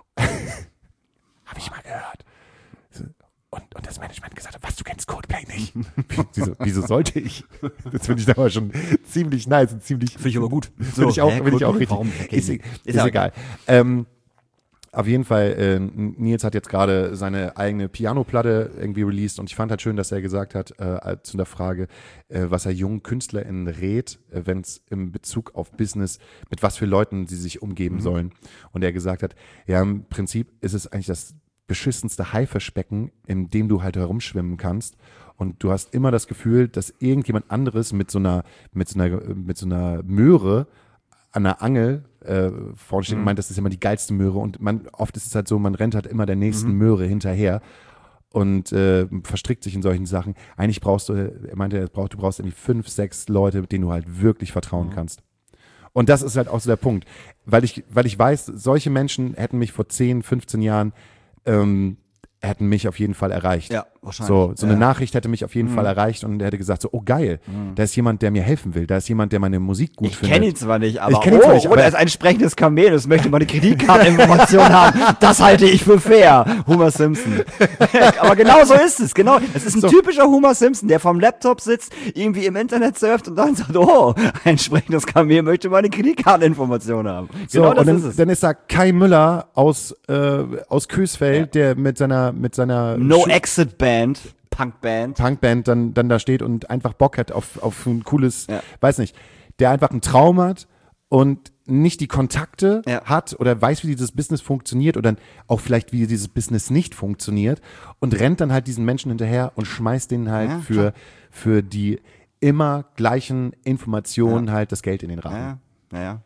Habe ich mal gehört. Und, und das Management gesagt hat, was, du kennst Coldplay nicht? wieso, wieso sollte ich? Das finde ich aber schon ziemlich nice und ziemlich. Finde ich aber gut. Finde ich auch, hä, finde ich auch Coldplay? richtig. Warum? Ist, Ist ist, ja egal. Ähm, auf jeden Fall, äh, Nils hat jetzt gerade seine eigene Pianoplatte irgendwie released und ich fand halt schön, dass er gesagt hat, äh, zu der Frage, äh, was er jungen KünstlerInnen rät, äh, wenn es im Bezug auf Business, mit was für Leuten sie sich umgeben sollen. Und er gesagt hat, ja, im Prinzip ist es eigentlich das beschissenste Haifischbecken, in dem du halt herumschwimmen kannst. Und du hast immer das Gefühl, dass irgendjemand anderes mit so einer, mit so einer, mit so einer Möhre an der Angel äh, vorne steht und meint, das ist immer die geilste Möhre. Und man, oft ist es halt so, man rennt halt immer der nächsten Möhre hinterher und äh, verstrickt sich in solchen Sachen. Eigentlich brauchst du, er meinte, er braucht, du brauchst irgendwie fünf, sechs Leute, denen du halt wirklich vertrauen kannst. Und das ist halt auch so der Punkt. Weil ich, weil ich weiß, solche Menschen hätten mich vor zehn, fünfzehn Jahren ähm, hätten mich auf jeden Fall erreicht. Ja, wahrscheinlich. So, so eine Ja. Nachricht hätte mich auf jeden Mhm. Fall erreicht und er hätte gesagt so, oh geil, da ist jemand, der mir helfen will, da ist jemand, der meine Musik gut Ich findet. kenne ihn zwar nicht, aber Ich kenn ihn oh, zwar nicht, und aber- er ist ein sprechendes Kamel, das möchte meine Kreditkarteninformation haben. Das halte ich für fair. Homer Simpson. Aber genau so ist es, genau. Es ist ein So. typischer Homer Simpson, der vom Laptop sitzt, irgendwie im Internet surft und dann sagt, oh, ein sprechendes Kamel möchte meine Kreditkarteninformation haben. So, Genau das und dann ist es. dann ist da Kai Müller aus, äh, aus Kösfeld, der mit seiner, mit seiner No Schu- Exit Band, Punkband. Punkband dann, dann da steht und einfach Bock hat auf, auf ein cooles, Ja. weiß nicht, der einfach einen Traum hat und nicht die Kontakte Ja. hat oder weiß, wie dieses Business funktioniert oder auch vielleicht, wie dieses Business nicht funktioniert und rennt dann halt diesen Menschen hinterher und schmeißt denen halt Ja, für, für die immer gleichen Informationen halt das Geld in den Rachen. Ja, naja.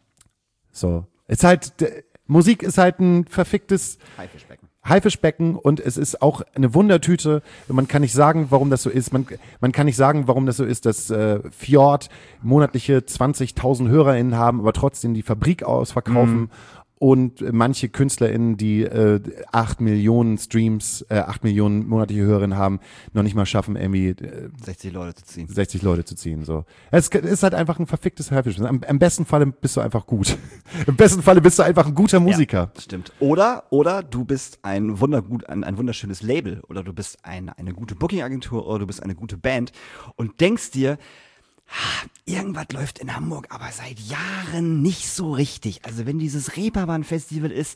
So. Ist halt, d- Musik ist halt ein verficktes Haifischbecken. Haifischbecken und es ist auch eine Wundertüte. Man kann nicht sagen, warum das so ist. Man, man kann nicht sagen, warum das so ist, dass äh, Fjord monatliche zwanzigtausend HörerInnen haben, aber trotzdem die Fabrik ausverkaufen. Und manche KünstlerInnen, die äh, acht Millionen Streams, äh, acht Millionen monatliche HörerInnen haben, noch nicht mal schaffen, irgendwie äh, sechzig Leute zu ziehen. sechzig Leute zu ziehen. So. Es ist halt einfach ein verficktes Haifischbecken. Am, am besten Falle bist du einfach gut. Im besten Falle bist du einfach ein guter Musiker. Ja, stimmt. Oder, oder du bist ein wundergut, ein, ein wunderschönes Label oder du bist ein, eine gute Booking-Agentur oder du bist eine gute Band und denkst dir, "Ha, irgendwas läuft in Hamburg, aber seit Jahren nicht so richtig. Also wenn dieses Reeperbahn-Festival ist,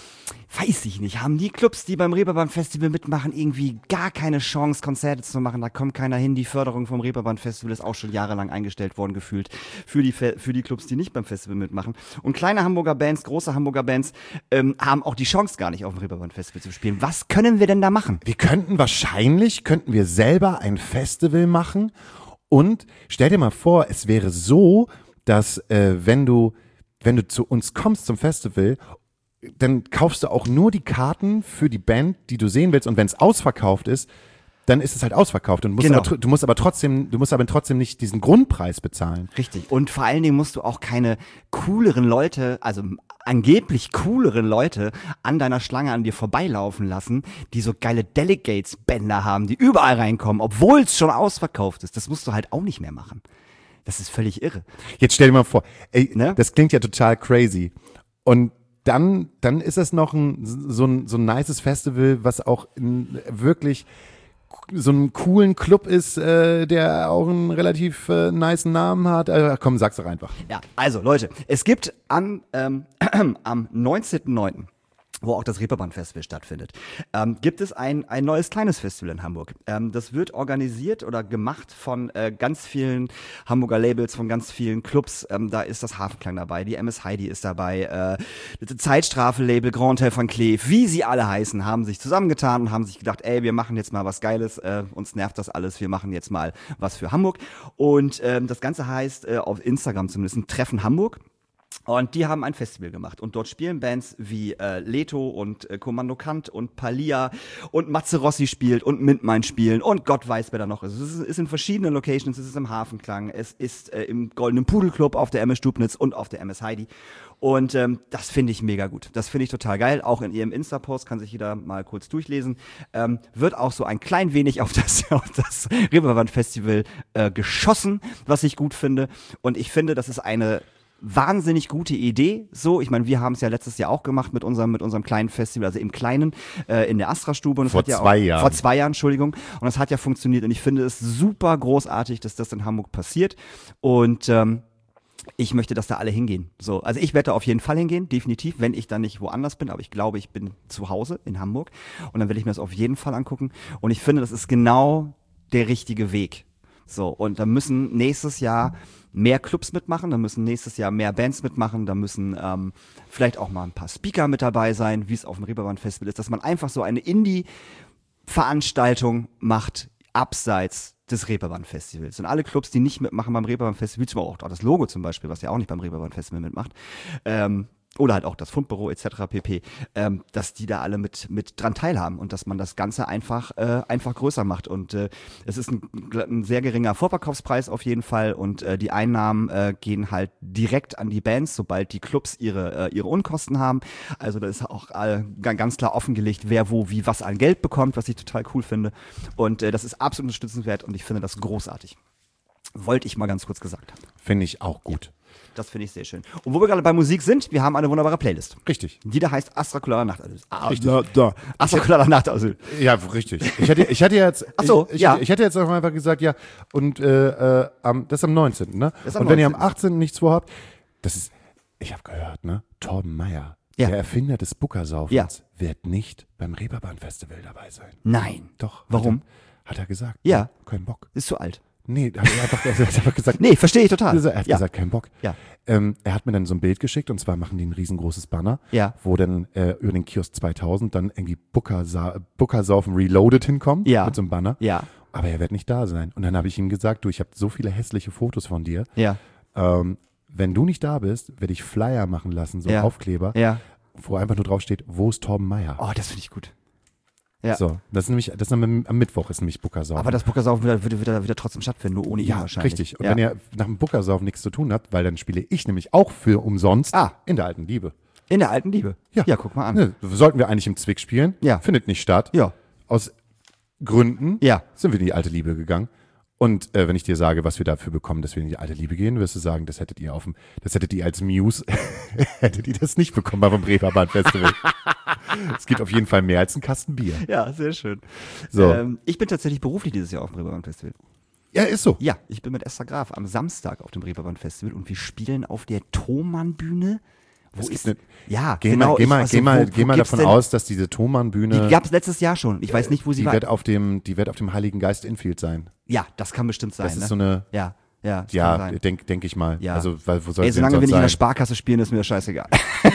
weiß ich nicht, haben die Clubs, die beim Reeperbahn-Festival mitmachen, irgendwie gar keine Chance, Konzerte zu machen. Da kommt keiner hin. Die Förderung vom Reeperbahn-Festival ist auch schon jahrelang eingestellt worden, gefühlt, für die, Fe- für die Clubs, die nicht beim Festival mitmachen. Und kleine Hamburger Bands, große Hamburger Bands ähm, haben auch die Chance gar nicht, auf dem Reeperbahn-Festival zu spielen. Was können wir denn da machen? Wir könnten wahrscheinlich, könnten wir selber ein Festival machen und stell dir mal vor, es wäre so, dass äh, wenn du, wenn du zu uns kommst zum Festival, dann kaufst du auch nur die Karten für die Band, die du sehen willst und wenn es ausverkauft ist, dann ist es halt ausverkauft und musst Genau. aber, tr- du musst aber trotzdem, du musst aber trotzdem nicht diesen Grundpreis bezahlen. Richtig. Und vor allen Dingen musst du auch keine cooleren Leute, also angeblich cooleren Leute an deiner Schlange an dir vorbeilaufen lassen, die so geile Delegates-Bänder haben, die überall reinkommen, obwohl es schon ausverkauft ist. Das musst du halt auch nicht mehr machen. Das ist völlig irre. Jetzt stell dir mal vor, ey, Ne? das klingt ja total crazy. Und dann, dann ist es noch ein, so ein, so ein nices Festival, was auch in, wirklich so einen coolen Club ist, äh, der auch einen relativ äh, nicen Namen hat. Äh, komm, sag's doch einfach. Ja, also Leute, es gibt am, ähm, am neunzehnten neunten wo auch das Reeperbahn-Festival stattfindet, ähm, gibt es ein, ein neues kleines Festival in Hamburg. Ähm, das wird organisiert oder gemacht von äh, ganz vielen Hamburger Labels, von ganz vielen Clubs. Ähm, da ist das Hafenklang dabei, die M S Heidi ist dabei, äh, das Zeitstrafe-Label, Grand Hotel van Cleef, wie sie alle heißen, haben sich zusammengetan und haben sich gedacht, ey, wir machen jetzt mal was Geiles, äh, uns nervt das alles, wir machen jetzt mal was für Hamburg. Und ähm, das Ganze heißt äh, auf Instagram zumindest ein Treffen Hamburg. Und die haben ein Festival gemacht und dort spielen Bands wie äh, Leto und äh, Kommando Kant und Palia und Matze Rossi spielt und Mintmein spielen und Gott weiß, wer da noch ist. Es ist, ist in verschiedenen Locations, es ist im Hafenklang, es ist äh, im Goldenen Pudelclub auf der M S Stubnitz und auf der M S Heidi. Und ähm, das finde ich mega gut. Das finde ich total geil. Auch in ihrem Insta-Post kann sich jeder mal kurz durchlesen. Ähm, wird auch so ein klein wenig auf das, auf das Reeperbahn-Festival äh, geschossen, was ich gut finde. Und ich finde, das ist eine wahnsinnig gute Idee. So, ich meine, wir haben es ja letztes Jahr auch gemacht mit unserem mit unserem kleinen Festival, also im Kleinen äh, in der Astra-Stube. Und es Vor hat ja zwei auch, Jahren. Vor zwei Jahren, Entschuldigung. Und es hat ja funktioniert. Und ich finde es super großartig, dass das in Hamburg passiert. Und ähm, ich möchte, dass da alle hingehen. So, also ich werde da auf jeden Fall hingehen, definitiv, wenn ich dann nicht woanders bin. Aber ich glaube, ich bin zu Hause in Hamburg. Und dann will ich mir das auf jeden Fall angucken. Und ich finde, das ist genau der richtige Weg. So, und da müssen nächstes Jahr mehr Clubs mitmachen, da müssen nächstes Jahr mehr Bands mitmachen, da müssen ähm, vielleicht auch mal ein paar Speaker mit dabei sein, wie es auf dem Reeperbahn-Festival ist, dass man einfach so eine Indie-Veranstaltung macht, abseits des Reeperbahn-Festivals. Und alle Clubs, die nicht mitmachen beim Reeperbahn-Festival, zum Beispiel auch das Logo zum Beispiel, was ja auch nicht beim Reeperbahn-Festival mitmacht, ähm, oder halt auch das Fundbüro et cetera pp., ähm, dass die da alle mit, mit dran teilhaben und dass man das Ganze einfach, äh, einfach größer macht. Und äh, es ist ein, ein sehr geringer Vorverkaufspreis auf jeden Fall und äh, die Einnahmen äh, gehen halt direkt an die Bands, sobald die Clubs ihre, äh, ihre Unkosten haben. Also da ist auch äh, ganz klar offengelegt, wer wo wie was an Geld bekommt, was ich total cool finde. Und äh, das ist absolut unterstützenswert und ich finde das großartig. Wollte ich mal ganz kurz gesagt haben. Finde ich auch gut. Das finde ich sehr schön. Und wo wir gerade bei Musik sind, wir haben eine wunderbare Playlist. Richtig. Die da heißt Astrakulada Nachtasyl. Ah, Richtig. da, da. Astrakulada Nachtasyl. Ja, richtig. Ich hatte, ich hatte jetzt, Ach so, ich, ich, ja. ich hätte jetzt auch einfach gesagt, ja, und äh, äh, am, das ist am neunzehnten ne? Das ist am und wenn ihr am neunzehnten achtzehnten nichts vorhabt, das ist, ich habe gehört, ne? Torben Meyer, Ja. der Erfinder des Bookersaufens, Ja. wird nicht beim Reeperbahn-Festival dabei sein. Nein. Doch. Warum? Hat er, hat er gesagt. Ja. Kein Bock. Ist zu alt. Nee, hat er einfach, er hat einfach gesagt, Nee, verstehe ich total. er hat ja. gesagt, kein Bock. Ja. Ähm, er hat mir dann so ein Bild geschickt und zwar machen die ein riesengroßes Banner, Ja. wo dann äh, über den Kiosk zweitausend dann irgendwie Bookersa- Bookersaufen Reloaded hinkommt Ja. mit so einem Banner. Ja. Aber er wird nicht da sein. Und dann habe ich ihm gesagt, du, ich habe so viele hässliche Fotos von dir. Ja. Ähm, wenn du nicht da bist, werde ich Flyer machen lassen, so Ja. Aufkleber, Ja. wo einfach nur drauf steht, wo ist Torben Meyer? Oh, das finde ich gut. Ja. So, das ist nämlich, das ist am, am Mittwoch ist nämlich Bookersaufen. Aber das Bookersaufen würde wieder, wieder, wieder trotzdem stattfinden, nur ohne ihn Ja, wahrscheinlich. richtig. Und ja. wenn ihr nach dem Bookersaufen nichts zu tun habt, weil dann spiele ich nämlich auch für umsonst Ah. in der alten Liebe. In der alten Liebe. Ja. Ja, guck mal an. Ne, sollten wir eigentlich im Zwick spielen? Ja. Findet nicht statt. Ja. Aus Gründen Ja. sind wir in die alte Liebe gegangen. Und äh, wenn ich dir sage, was wir dafür bekommen, dass wir in die alte Liebe gehen, wirst du sagen, das hättet ihr auf dem, das hättet ihr als Muse, hättet ihr das nicht bekommen beim Reeperbahn Festival. Es gibt auf jeden Fall mehr als einen Kasten Bier. Ja, sehr schön. So. Ähm, ich bin tatsächlich beruflich dieses Jahr auf dem Reeperbahn Festival. Ja, ist so. Ja, ich bin mit Esther Graf am Samstag auf dem Reeperbahn Festival und wir spielen auf der Thomann-Bühne. Wo Es ist gibt Ja, Geh genau. mal, geh ich- mal, also, geh mal, wo- geh wo mal gibt's davon denn- aus, dass diese Thomann-Bühne, Die gab es letztes Jahr schon. Ich weiß nicht, wo sie die war. wird auf dem, die wird auf dem Heiligen Geist Infield sein. Ja, das kann bestimmt sein. Das ist ne? so eine, Ja, ja, das kann ja, sein. denke denk ich mal. Ja. Also, weil, wo soll Ey, es denn solange wir sonst nicht in der sein? Sparkasse spielen, ist mir das scheißegal.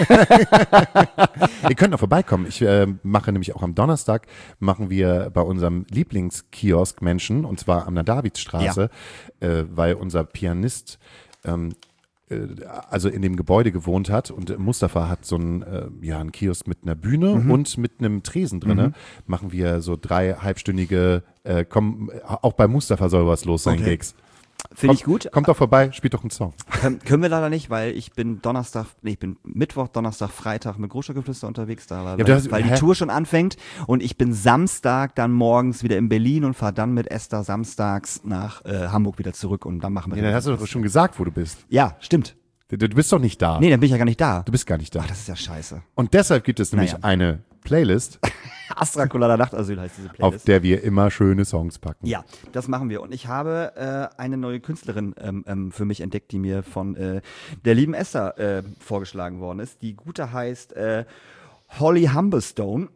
Ihr könnt noch vorbeikommen. Ich äh, mache nämlich auch am Donnerstag, machen wir bei unserem Lieblingskiosk Menschen, und zwar an der Davidsstraße, äh, weil unser Pianist ähm, äh, also in dem Gebäude gewohnt hat und äh, Mustafa hat so einen, äh, ja, einen Kiosk mit einer Bühne und mit einem Tresen drinne. Machen wir so drei halbstündige, äh, komm, auch bei Mustafa soll was los sein, Okay. Gigs. Finde ich gut. Kommt doch vorbei, spielt doch einen Song. Können, können wir leider nicht, weil ich bin Donnerstag, nee, ich bin Mittwoch, Donnerstag, Freitag mit Großstadtgeflüster unterwegs da, weil, Ja, du hast- weil die hä? Tour schon anfängt und ich bin Samstag dann morgens wieder in Berlin und fahre dann mit Esther samstags nach äh, Hamburg wieder zurück und dann machen wir Ja, dann hast du doch schon gesagt, wo du bist. Ja, stimmt. Du, du bist doch nicht da. Nee, dann bin ich ja gar nicht da. Du bist gar nicht da. Ach, das ist ja scheiße. Und deshalb gibt es nämlich Naja. eine Playlist, Astrakulada Nachtasyl heißt diese auf Playlist. der wir immer schöne Songs packen. Ja, das machen wir. Und ich habe äh, eine neue Künstlerin ähm, ähm, für mich entdeckt, die mir von äh, der lieben Esther äh, vorgeschlagen worden ist. Die gute heißt äh, Holly Humberstone.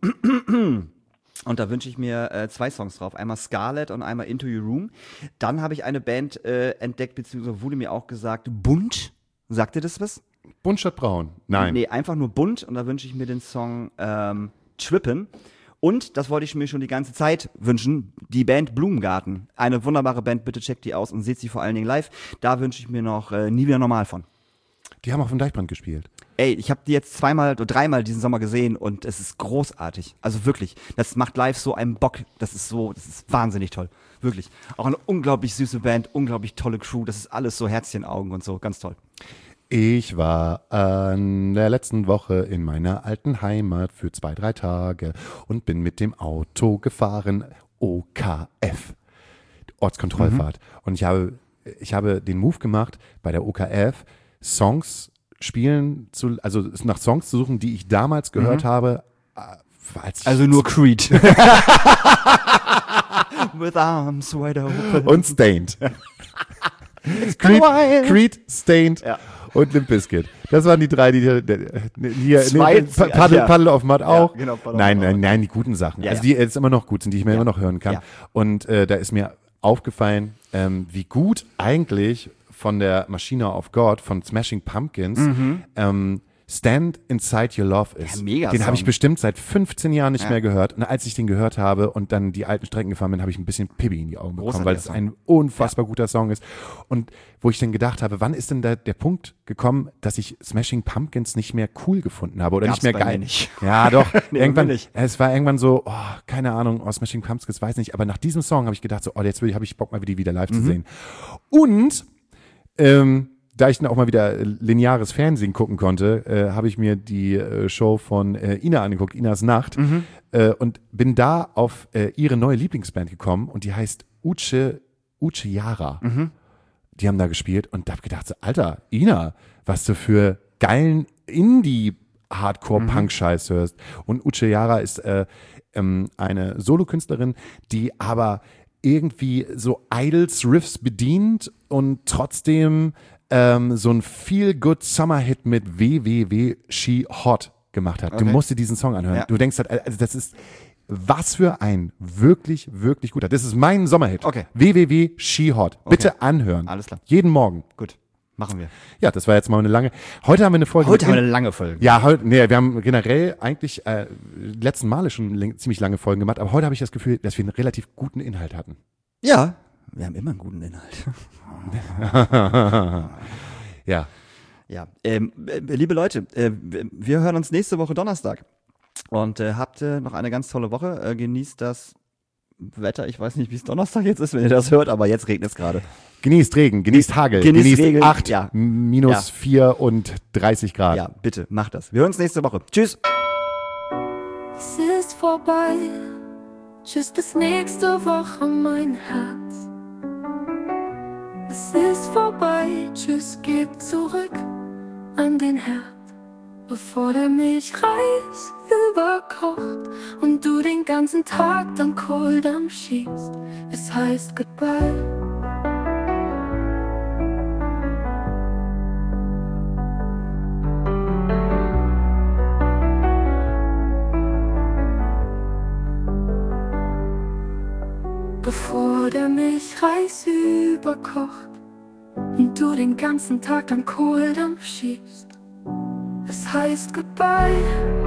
Und da wünsche ich mir äh, zwei Songs drauf. Einmal Scarlet und einmal Into Your Room. Dann habe ich eine Band äh, entdeckt, beziehungsweise wurde mir auch gesagt, Bunt. Sagt ihr das was? Bunt statt braun. Nein. Nee, einfach nur Bunt. Und da wünsche ich mir den Song ähm, Trippin'. Und, das wollte ich mir schon die ganze Zeit wünschen, die Band Blumengarten. Eine wunderbare Band, bitte checkt die aus und seht sie vor allen Dingen live. Da wünsche ich mir noch äh, Nie wieder normal von. Die haben auf dem Deichbrand gespielt. Ey, ich habe die jetzt zweimal oder dreimal diesen Sommer gesehen und es ist großartig. Also wirklich, das macht live so einen Bock. Das ist so, das ist wahnsinnig toll. Wirklich. Auch eine unglaublich süße Band, unglaublich tolle Crew. Das ist alles so Herzchenaugen und so, ganz toll. Ich war an der letzten Woche in meiner alten Heimat für zwei, drei Tage und bin mit dem Auto gefahren. O K F. Ortskontrollfahrt. Und ich habe, ich habe den Move gemacht, bei der O K F Songs spielen, zu, also nach Songs zu suchen, die ich damals gehört habe, äh, als ich Also nur Creed. With arms wide open. und Stained. Creed, wild. Creed, Stained Ja. und Limp Bizkit. Das waren die drei, die hier, hier Zwei- nee, Pa- Paddle, ja. Paddle of Mud auch. genau, Paddle of nein, Mud nein, auch. nein, die guten Sachen. Ja, also ja. die jetzt immer noch gut sind, die ich mir Ja. immer noch hören kann. Ja. Und äh, da ist mir aufgefallen, ähm, wie gut eigentlich von der Machine of God, von Smashing Pumpkins, Mhm. ähm, Stand Inside Your Love ist. Ja, mega den habe ich Song. bestimmt seit fünfzehn Jahren nicht Ja. mehr gehört. Und als ich den gehört habe und dann die alten Strecken gefahren bin, habe ich ein bisschen Pipi in die Augen bekommen, Großartiger weil es Song. ein unfassbar guter Song ist. Und wo ich dann gedacht habe, wann ist denn da der Punkt gekommen, dass ich Smashing Pumpkins nicht mehr cool gefunden habe oder Gab's nicht mehr bei geil? mir nicht. Ja, doch. Nee, irgendwann, bei mir nicht. es war irgendwann so, oh, keine Ahnung, oh, Smashing Pumpkins, weiß nicht. Aber nach diesem Song habe ich gedacht, so, oh, jetzt habe ich Bock mal die wieder live Mhm. zu sehen. Und ähm, da ich dann auch mal wieder äh, lineares Fernsehen gucken konnte, äh, habe ich mir die äh, Show von äh, Ina angeguckt, Inas Nacht, Mhm. äh, und bin da auf äh, ihre neue Lieblingsband gekommen und die heißt Uche, Uche Yara. Mhm. Die haben da gespielt und da habe ich gedacht, so, Alter, Ina, was du für geilen Indie-Hardcore-Punk-Scheiß hörst. Und Uche Yara ist äh, ähm, eine Solokünstlerin, die aber irgendwie so Idols-Riffs bedient und trotzdem ähm, so ein Feel-Good-Summer-Hit mit W W W She Hot gemacht hat. Du Okay. musst dir diesen Song anhören. Ja. Du denkst halt, also das ist was für ein wirklich, wirklich guter. Das ist mein Sommerhit. Okay. W W W She Hot. Bitte anhören. Alles klar. Jeden Morgen. Gut, machen wir. Ja, das war jetzt mal eine lange. Heute haben wir eine Folge. Heute mit haben wir In- eine lange Folge. Ja, heute, nee, wir haben generell eigentlich äh, die letzten Male schon läng- ziemlich lange Folgen gemacht, aber heute habe ich das Gefühl, dass wir einen relativ guten Inhalt hatten. Ja, wir haben immer einen guten Inhalt. Ja. Ja, ähm, äh, liebe Leute, äh, wir hören uns nächste Woche Donnerstag. Und äh, habt äh, noch eine ganz tolle Woche. Äh, genießt das Wetter. Ich weiß nicht, wie es Donnerstag jetzt ist, wenn ihr das hört, aber jetzt regnet es gerade. Genießt Regen, genießt Hagel, Genießt genießt Regen, acht, ja. minus Ja. vier und dreißig Grad. Ja, bitte, macht das. Wir hören uns nächste Woche. Tschüss. Es ist vorbei, tschüss bis nächste Woche, mein Herz. Es ist vorbei, tschüss, geht zurück an den Herd. Bevor der Milchreis überkocht und du den ganzen Tag dann Kohldampf schießt. Es heißt Goodbye. Bevor der Milchreis überkocht und du den ganzen Tag dann Kohldampf schiebst. Es heißt Goodbye.